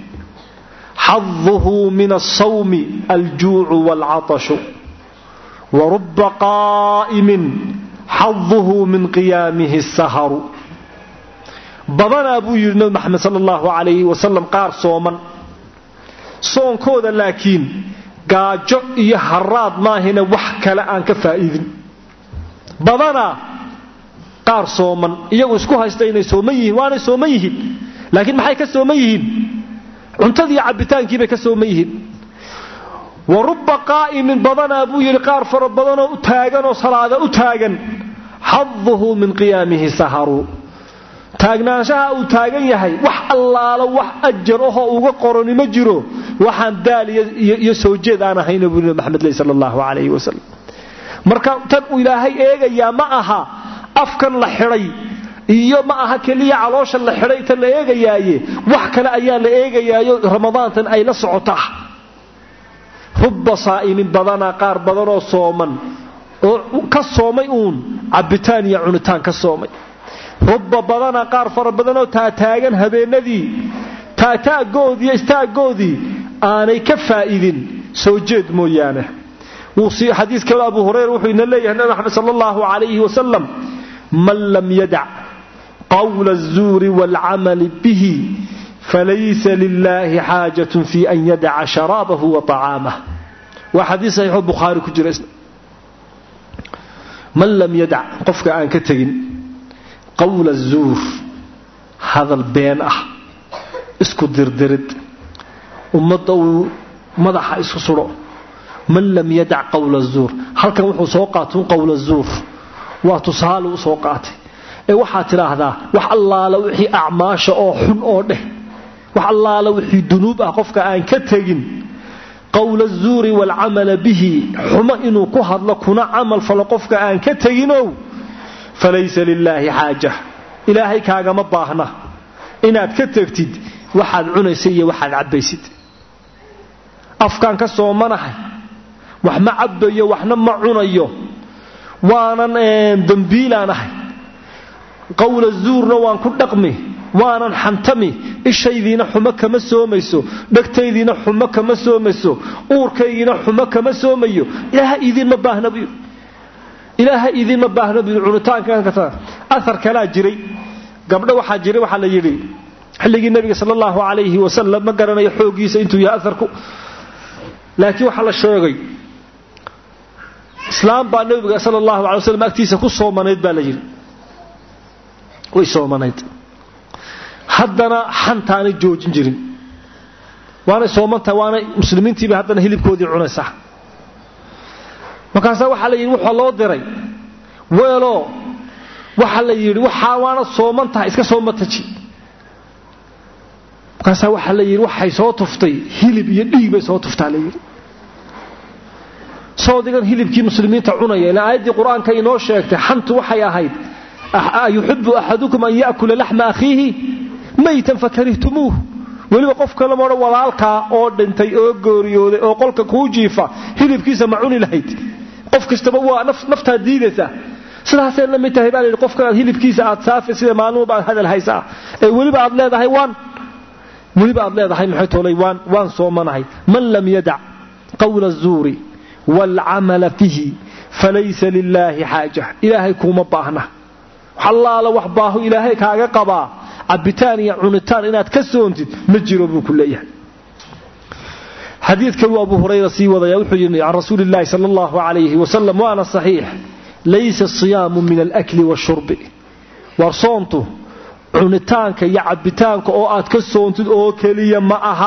حظه من الصوم الجوع والعطش ورب قائم حظه من قيامه السهر بضنا أبو يرنو محمد صلى الله عليه وسلم قال صوما صوم كودا لكن gaajo iyo haraad maahina wax kale aan ka faa'iidin badana qaar sooman iyagu isku haysta inay sooman yihiin waana sooman yihiin laakiin maxay ka sooman yihiin cuntadii cabitaankii bay ka sooman yihiin wa rubba qaa'imin badana buu yiri qaar fara badan oo u taagan oo salaada u taagan hadduhu min qiyaamihi saharu taagnaanshaha uu taagan yahay wax allaala wax ajar oo uga qoroni ma jiro waxaan daal iyo soo jeed aan ahayn nabi maxamed sallallahu alayhi wasallam marka tan uu ilaahay eegaya ma aha afkan la xiray iyo ma aha kaliya caloosha la xiray tan la eegayaaye wax kale ayaa la eegayaayo ramadaantan ay la socotaa hubba saa'imin badana qaar badan oo sooman oo ka soomay uun cabitaan iyo cunitaan ka soomay hubba badana qaar fara badan oo taataagan habeenadii taataagoodii istaagoodii aanay ka faa'iidin soo jeed mooyaane وصي حديث كلا أبو هريرة وحينا ليه أن محمد صلى الله عليه وسلم من لم يدع قول الزور والعمل به فليس لله حاجة في أن يدع شرابه وطعامه وحديث صحيح البخاري كجرس من لم يدع قفك أن كتجن قول الزور هذا البيان أح اسكو دردرد ومضوا مضح اسكو صلو من لم يدع قول الزور هل كان وحو سوقاتون قول الزور وتصال سوقاتي ee waxa tiraahdaa wax allaala wixii acmaasha oo xun oo dheh wax allaala wixii dunuub ah qofka aan ka tagin qawl az-zuuri wal amal bihi xuma inuu ku hadlo kuna amal falo qofka aan ka tagino falaysa lillahi haaja ilaahay kaaga ma baahna inaad ka tagtid waxaad cunaysid iyo waxaad cabaysid afkaan ka soomanahay wax ma cabayo waxna ma cunayo waanan dambiilaanahay qawl az-zuurna waan ku dhaqmi waanan xantami ishaydiina xuma kama soomayso dhagtaydiina xuma kama soomayso uurkaygiina xuma kama soomayo ilaaha idin ma baahna biyo ilaaha idin ma baahna biyo cunitaankan ka taa athar kala jiray gabdho waxa jiray waxa la yiri xilligii nabiga sallallahu alayhi wa sallam ma garanayo xoogiisa intuu yahay atharku laakiin waxa la sheegay islaam baa nabiga sallallahu alayhi wa sallam agtiisa ku soomanayd baa la yiri way soomanayd haddana xantaana joojin jirin waana soomanta waana muslimiintiiba haddana hilibkoodii cunaysa markaas waxa la yiri waxa loo diray weelo waxa la yiri waxa waana soomanta iska soomataji markaas waxa la yiri waxay soo tuftay hilib iyo dhiig bay soo tuftaa la yiri soo digan hilibkii muslimiinta cunaya ilaa aayadii quraanka inoo sheegtay xantu waxay ahayd ayuhibbu ahadukum an ya'kula lahma akhihi maytan fakarihtumu waliba qof kale mooro walaalka oo dhintay oo gooriyooday oo qolka ku jiifa hilibkiisa ma cuni lahayd qof kastaba waa nafta diidaysa sidaas la mid tahay baa qofka hilibkiisa aad saafi sida maalmo baa hadal haysa ee waliba aad leedahay waan waliba aad leedahay maxay toolay waan waan soomanahay man lam yada' qawl az-zuuri wal 'amal fihi falaysa lillahi haaja ilaahay kuma baahna xalaala wax baahu ilaahay kaaga qabaa abitaan iyo cunitaan inaad ka soontid ma jiro buu ku leeyahay xadiidka Abu Hurayra sii wadaya wuxuu yiri aan rasuulillaah sallallahu alayhi wa sallam wa ana sahih laysa as-siyaamu min al-akli wash-shurb warsoontu cunitaanka iyo abitaanka oo aad ka soontid oo kaliya ma aha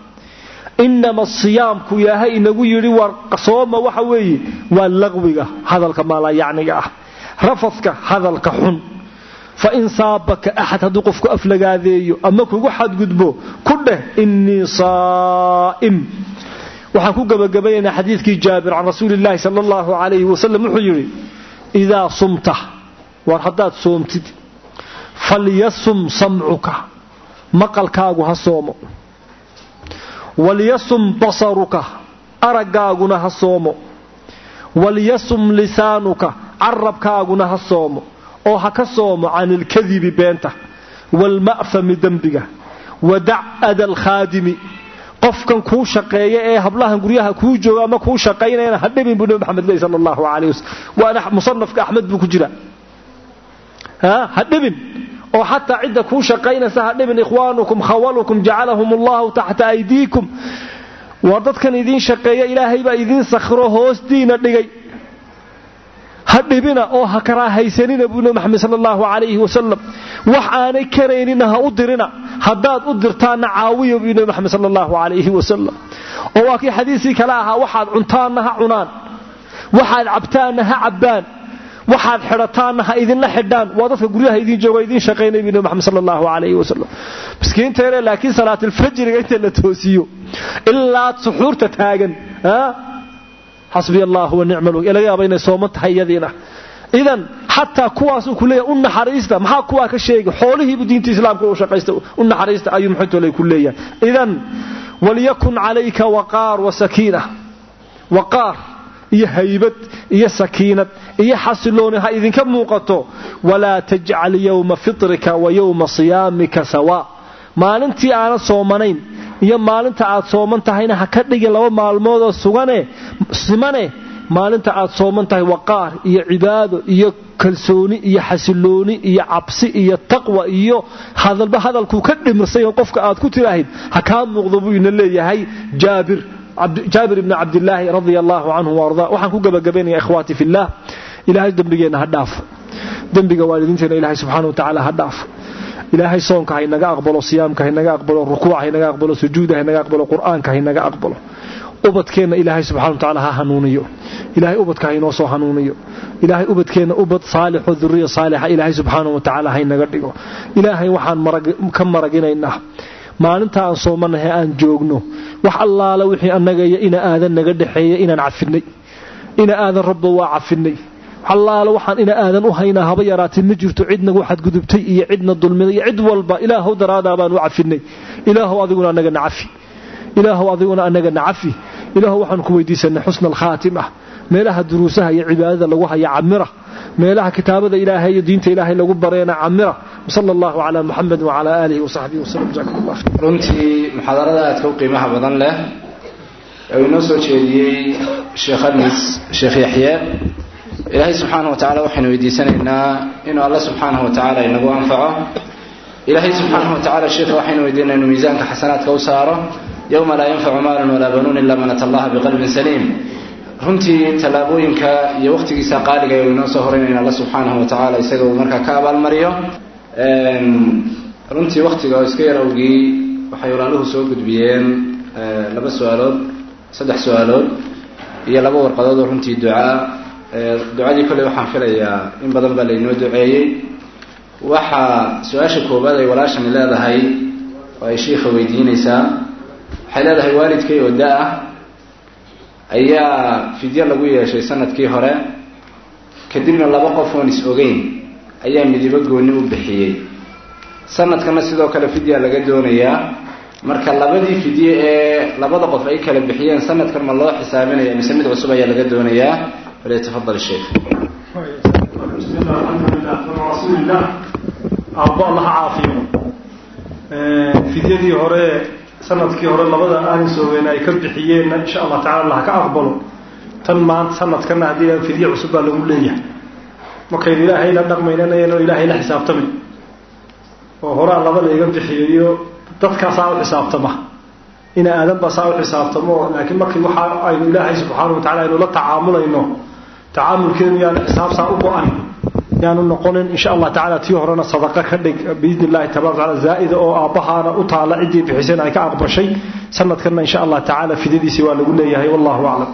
inma as-siyaamku ilaahay inagu yiri war sooma waxa weeye waa laqwiga hadalka ma la yaaniga ah rafadka hadalka xun fa in saabaka ahad hadu qofku aflagaadeeyo ama kugu xad gudbo ku dheh inni saa'im waxa ku gabagabeeyna xadiiskii Jaabir aan rasuulillaah sallallahu alayhi wa sallam wuxuu yiri ida sumta war hadaad soomtid falyasum sam'uka maqalkaagu ha soomo waliyasum basaruka aragaaguna ha soomo waliyasum lisaanuka arabkaaguna ha soomo oo ha ka soomo aan ilkadibi beenta wal ma'fam dambiga wada' adal khadimi qofkan ku shaqeeyo ee hablahan guryaha ku jooga ama ku shaqeynayna hadibin buu Muhammad sallallahu alayhi wasallam wa musannafka Ahmad buu ku jira ha hadibin oo hatta cidda ku shaqeynaysa hadibin ikhwaanukum khawalukum ja'alahum Allah tahta aydiikum wa dadkan idin shaqeeyo ilaahay baa idin sakhro hoostiina dhigay hadibina oo ha karaahaysanina buu Muhammad sallallahu alayhi wasallam wax aanay kareenina ha u dirina hadaad u dirtaana caawiyo buu Muhammad sallallahu alayhi wasallam oo waa kii xadiisi kala aha waxaad cuntaana ha cunaan waxaad cabtaana ha cabaan waxaad xirataana ha idin la xidhaan waa dadka guryaha idin jooga idin shaqeynay buu Muhammad sallallahu alayhi wasallam miskiinteena laakiin salaatul fajr inta la toosiyo illa suxuurta taagan ha حسبي الله ونعم الوكيل إلى يابين صومت هيدينا إذن حتى كواس كلية أن حريسته ما كوا كشيء حوله بدين الإسلام كوا شقيسته أن حريسته أيهم حتى لي كلية إذن وليكن عليك وقار وسكينة وقار يهيبت يسكينة يحصلونها إذن كم موقته ولا تجعل يوم فطرك ويوم صيامك سواء ما أنتي أنا صومنين iyo maalinta aad sooman tahayna ha ka dhigin laba maalmood oo sugane simane maalinta aad sooman tahay waqaar iyo cibaado iyo kalsooni iyo xasilooni iyo cabsi iyo taqwa iyo hadalba hadalku ka dhimirsan qofka aad ku tiraahid ha ka muuqdo buu ina leeyahay Jaabir Jaabir ibn Abdullah radiyallahu anhu warda waxaan ku gabagabeynaa ikhwaati fillah ilaahay dambigeena ha dhaaf dambiga waalidiinteena ilaahay subhanahu wa ta'ala ha dhaaf ilaahay soonka ha inaga aqbalo siyaamka ha inaga aqbalo rukuuca ha inaga aqbalo sujuuda ha inaga aqbalo quraanka ha inaga aqbalo ubadkeena ilaahay subhanahu wa ta'ala ha hanuuniyo ilaahay ubadka ha inoo soo hanuuniyo ilaahay ubadkeena ubad saalix oo dhurriyo saalixa ilaahay subhanahu wa ta'ala hay naga dhigo ilaahay waxaan marag ka maraginaynaa maalinta aan soomanahay aan joogno wax allaala wixii annaga iyo ina aadan naga dhaxeeyo inaan cafinay ina aadan rabbo waa cafinay allaala waxaan ina aadan u haynaa haba yaraatin ma jirto cidna waxad gudubtay iyo cidna dulmiday iyo cid walba ilaahow daraada baan u cafinay ilaahow adiguna anaga nacafi ilaahow adiguna anaga nacafi ilaahow waxaan ku weydiisanay xusnul khaatimah meelaha duruusaha iyo cibaadada lagu haya camira meelaha kitaabada ilaahay iyo diinta ilaahay lagu bareena camira sallallahu ala muhammad wa ala alihi wa sahbihi wasallam jazakumullah runtii muxaadarada aad ka qiimaha badan leh ee inoo soo jeediyay sheekh Anis sheekh Yahya ilaahay subhanahu wa ta'ala waxaan weydiisanaynaa inuu Allah subhanahu wa ta'ala inagu anfaco ilaahay subhanahu wa ta'ala sheekh waxaan weydiinaynaa inuu miisaanka xasanaadka u saaro yawma la yanfa'u maalun wala banuun illa man atallaha biqalbin saliim runtii talaabooyinka iyo waqtigiisa qaaliga ee inoo soo horeynayna Allah subhanahu wa ta'ala isaga uu marka ka abaal mariyo een runtii waqtiga oo iska yar awgii waxay walaaluhu soo gudbiyeen laba su'aalood saddex su'aalood iyo laba warqadood oo runtii ducaa ducadii kale waxaan filayaa in badan baa la inoo duceeyay waxa su'aasha koobaad ay walaashan leedahay oo ay sheekha weydiinaysaa waxay leedahay waalidkay oo daa ayaa fidya lagu yeeshay sanadkii hore kadibna laba qof oo is ogeyn ayaa midiba gooni u bixiyay sanadkana sidoo kale fidya laga doonayaa marka labadii fidye ee labada qof ay kala bixiyeen sanadkan ma loo xisaabinayaa mise mid cusub ayaa laga doonayaa فليتفضل الشيخ بسم الله الحمد لله ورسول الله أرضى الله عافيه فديدي هوري سندكي هوري لبدا aan sooweena ay ka bixiyeen insha Allah ta'ala Allah ka aqbalo tan maanta sanadkan hadii fidye cusub baa lagu leeyahay markay ilaahay la dhaqmaynayna inuu ilaahay la xisaabtamay oo hore laba la iga bixiyo dadka saa u xisaabtama ina aadan ba saa u xisaabtamo laakiin markii waxa ay ilaahay subhanahu wa ta'ala inuu la tacaamulayno tacaamulkeenu yaana xisaab saa u go'an yaanu noqonin insha Allah ta'ala tii horena sadaqa ka dhig biidnillah tabaaraka ta'ala zaa'ida oo aabahaana u taala cidii bixiseen ay ka aqbashay sanadkana insha Allah ta'ala fidadiisi waa lagu leeyahay wallahu a'lam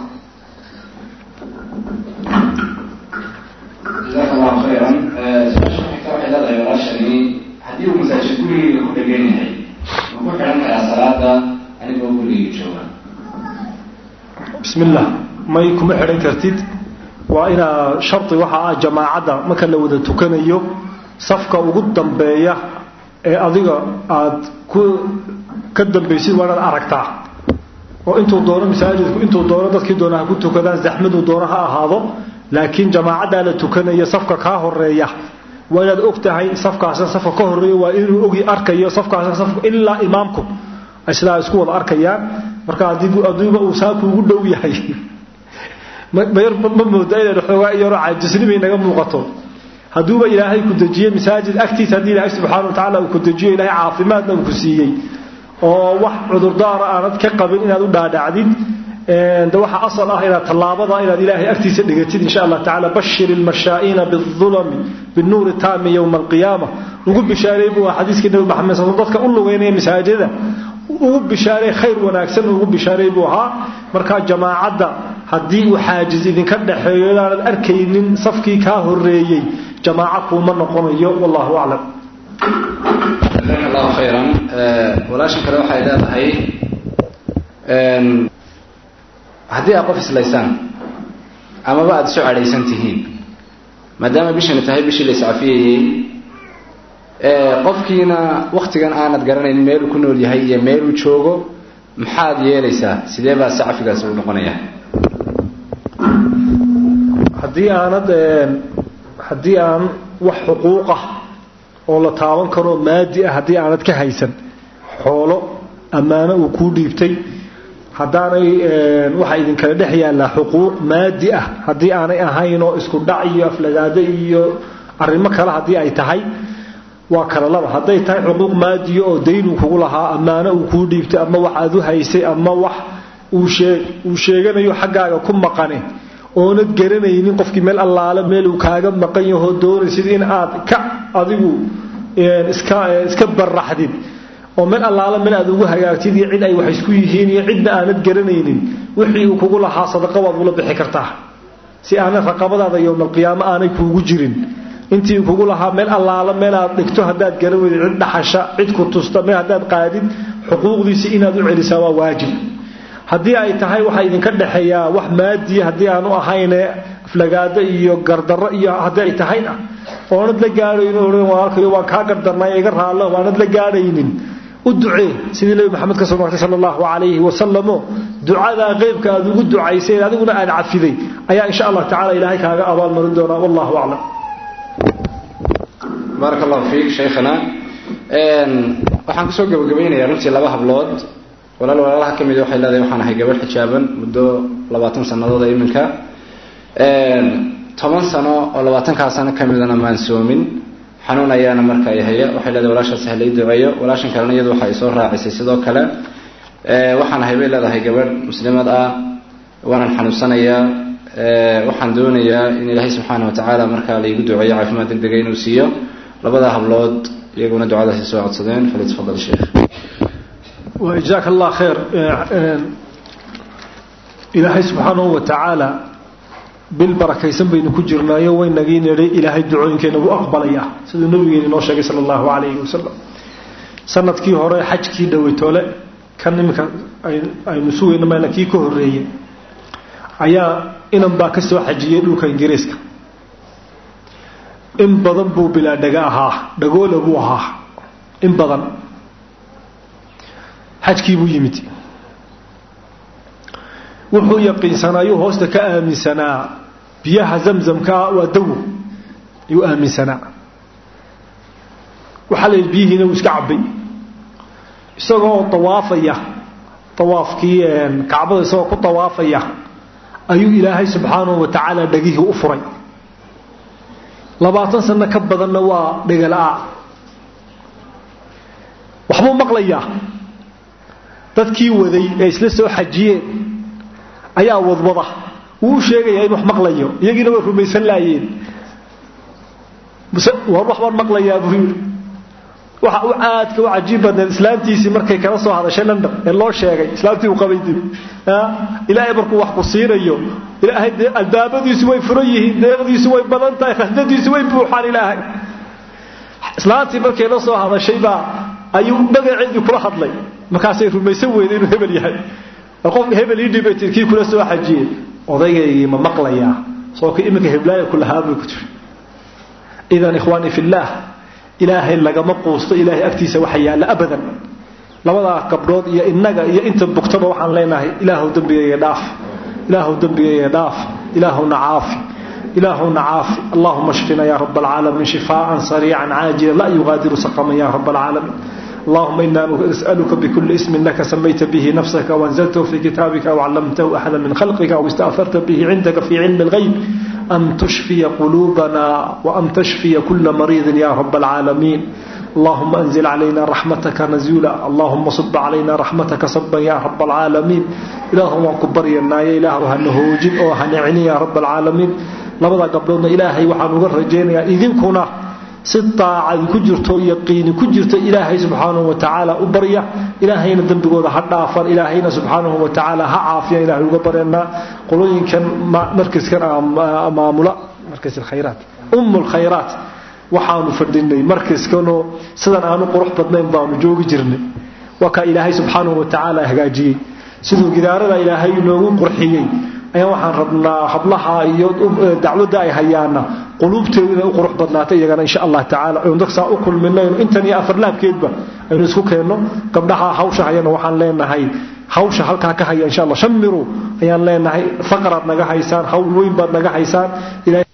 jazakallahu khayran shaykhka ila ayarashani hadii uu masaajid guriga ku dhagan yahay wuxuu xiran karaa salaada anigoo guriga jooga bismillah may kuma xiran kartid waa ina sharti waxa jamaacada marka la wada tukanayo safka ugu dambeeya ee adiga aad ku ka dambeeysid waa inaad aragtaa oo intuu doono masaajidku intuu doono dadkii doonaha ku tukadaan zaxmadu doonaha ahaado laakiin jamaacada la tukanayo safka ka horeeya waa inaad ogtahay safkaas safka ka horeeyo waa inuu ogi arkayo safkaas safka illa imaamku asla isku wada arkayaan marka adigu adigu uu saaku ugu dhow yahay ma yar ma moodayna xoogaa iyo caajisnimo naga muuqato haduuba ilaahay ku dajiyay masaajid agtiisa hadii ilaahay subhanahu wa ta'ala uu ku dajiyay ilaahay caafimaadna uu ku siiyay oo wax cudur daar aanad ka qabin inaad u dhaadhacdid ee waxa asal ah ila talaabada ila ilaahay agtiisa dhigatid insha Allah ta'ala bashiril mashaa'ina bidh-dhulm bin-nur taam yawm al-qiyamah ugu bishaaray buu xadiiska nabi Muhammad sallallahu alayhi wasallam dadka u lugeynay masaajida ugu bishaaray khayr wanaagsan ugu bishaaray buu ahaa marka jamaacada hadii uu xaajiz idin ka dhaxeeyo aan arkaynin safkii ka horeeyay jamaaca kuma noqonayo wallahu a'lam jazakallahu khayran wala shakara waxa ilaahay een hadii aad qof islaysan ama baad soo calaysan tihiin maadaama bishan tahay bishii la isafiyay ee qofkiina waqtigan aanad garanayn meel uu ku nool yahay iyo meel uu joogo maxaad yeelaysaa sidee baa safigaas u noqonayaa hadii aanad hadii aan wax xuquuq ah oo la taaban karo maadi ah hadii aanad ka haysan xoolo amaana uu ku dhiibtay hadaanay waxa idin kala dhaxyaan la xuquuq maadi ah hadii aanay ahayn oo isku dhac iyo aflagaada iyo arimo kale hadii ay tahay waa kala laba haday tahay xuquuq maadi oo deyn uu kugu lahaa amaana uu ku dhiibtay ama wax aad u haysay ama wax uu sheeg uu sheeganayo xaggaaga ku maqane oonad garanaynin qofkii meel allaala meel uu kaaga maqan yahay doonaysid in aad ka adigu iska iska baraxdid oo meel allaala meel aad ugu hagaagtid iyo cid ay wax isku yihiin iyo cidna aanad garanaynin wixii uu kugu lahaa sadaqa waad ula bixi kartaa si aanay raqabadaada yawmal qiyaama aanay kuugu jirin intii kugu lahaa meel allaala meel aad dhigto haddaad garan weydo cid dhaxasha cid ku tusta meel haddaad qaadid xuquuqdiisa inaad u celisaa waa waajib haddii ay tahay waxa idinka dhaxeeyaa wax maadi haddii aanu ahayn aflagaado iyo gardarro iyo haddii ay tahayna oonad la gaadhayno oran walaalkayo waan kaa gardarnay iga raalo waanad la gaadhaynin u ducee sidii nabi maxamed ka soo martay sallallahu alayhi wa sallam ducada qeybka aad ugu ducaysay adiguna aad cafiday ayaa insha Allah ta'ala ilaahay kaaga abaal marin doona wallahu a'lam barakallahu fiik shaykhana een waxaan kusoo gabagabeynayaa runtii laba hablood walaal walaalaha kamid waxay leedahay waxaan ahay gabadh xijaaban muddo labaatan sanadood iminka een toban sano oo labaatan ka sano kamidana maan soomin xanuun ayaana markaa yahay waxay leedahay walaashaas halay duceeyo walaashan kalena iyadu waxay soo raacisay sidoo kale ee waxaan ahay bay leedahay gabadh muslimad ah waan xanuunsanayaa ee waxaan doonayaa in Ilaahay subhanahu wa ta'ala markaa la igu duceeyo caafimaad degdeg ah inuu siiyo labada hablood iyaguna ducadaas soo codsadeen fadlan tafadhal sheekh wa jazakallahu khair Ilaahay subhanahu wa ta'ala بالبركيسن بين كجرنا يو وين نجين ري إلهي دعوين كنا وأقبليا سيد النبي إنه شاكي صلى الله عليه وسلم سنة كي هراء حج كي دوي توله كان مك أي أي نسوي إنما نكي كهرية أيا إنهم باكسوا حجية لو كان جريسك إن بضبوا بلا دجاها دجول أبوها إن بضم حج كي بو يمتي wuxuu yaqiinsanaayo hoosta ka aaminsanaa biyaha zamzamka waa dawo yu aaminsanaa waxa la biyihiina iska cabay isagoo tawaafaya tawaafkii kaabada isagoo ku tawaafaya ayuu ilaahay subhanahu wa ta'ala dhagihi u furay labaatan sano ka badanna waa dhigalaa waxba maqlaya dadkii waday ee isla soo xajiyeen ayaa wadwada uu sheegay in wax maqlayo iyagina way rumaysan laayeen bas war wax baan maqlayaa buu waxa uu aad ka wajiib badan islaamtiisi markay kala soo hadashay London ee loo sheegay islaamtii uu qabay dib ha ilaahay barku wax ku siinayo ilaahay albaabadiisu way furan yihiin deeqdiisu way badan tahay khasnadiisu way buuxaan ilaahay islaamtii markay la soo hadashay ba ayuu magaceedii kula hadlay markaasay rumaysan weeyeen inuu hebel yahay qof hebel ii dhibatay kii kula soo xajiyay odaygay ma maqlaya soo ka imika heblaaya kula haabay ku jiro idan ikhwani fillah ilaahay laga ma qoosto ilaahay agtiisa waxa yaala abadan labada qabdood iyo inaga iyo inta bugtaba waxaan leenahay ilaahu dambiga dhaaf ilaahu dambiga dhaaf ilaahu naafi ilaahu naafi allahumma shfina ya rabbal alamin shifaan sari'an ajilan la yughadiru saqaman ya rabbal alamin اللهم إنا نسألك بكل اسم لك سميت به نفسك وانزلته في كتابك أو علمته أحدا من خلقك أو استأثرت به عندك في علم الغيب أن تشفي قلوبنا وأن تشفي كل مريض يا رب العالمين اللهم أنزل علينا رحمتك نزولا اللهم صب علينا رحمتك صبا يا رب العالمين إلههم وكبر يا إله هنهوجين أو هنعني يا رب العالمين لبدا قبلنا إلهي وحنوغر رجينا إذن كنا ستة عاد كجرتو يقين كجرتو إلهي سبحانه وتعالى أبريا إلهينا ذنبقونا حتى أفر إلهينا سبحانه وتعالى عافية إلهي وقبرنا قولين كان مركز كان أمامنا مركز الخيرات أم الخيرات وحانو فرديني مركز كانوا سدن آنو قروح بدنين بانو جوغ جرني وكا إلهي سبحانه وتعالى هجاجي سدو قدارنا إلهي نوغو قرحيين أيها وحان ربنا حبلها دعوة داي هيانا قلوبتنا وقروح بدناتي يغانا إن شاء الله تعالى عندك سأقول منا إنتني أفرلاب كيدبا أيها نسكو كينو قبلها حوشة هيانا وحان لينا هاي حوشة حلقها كهيا إن شاء الله شمروا أيها لينا هاي فقرات نغا هيسان حول وين باد نغا هيسان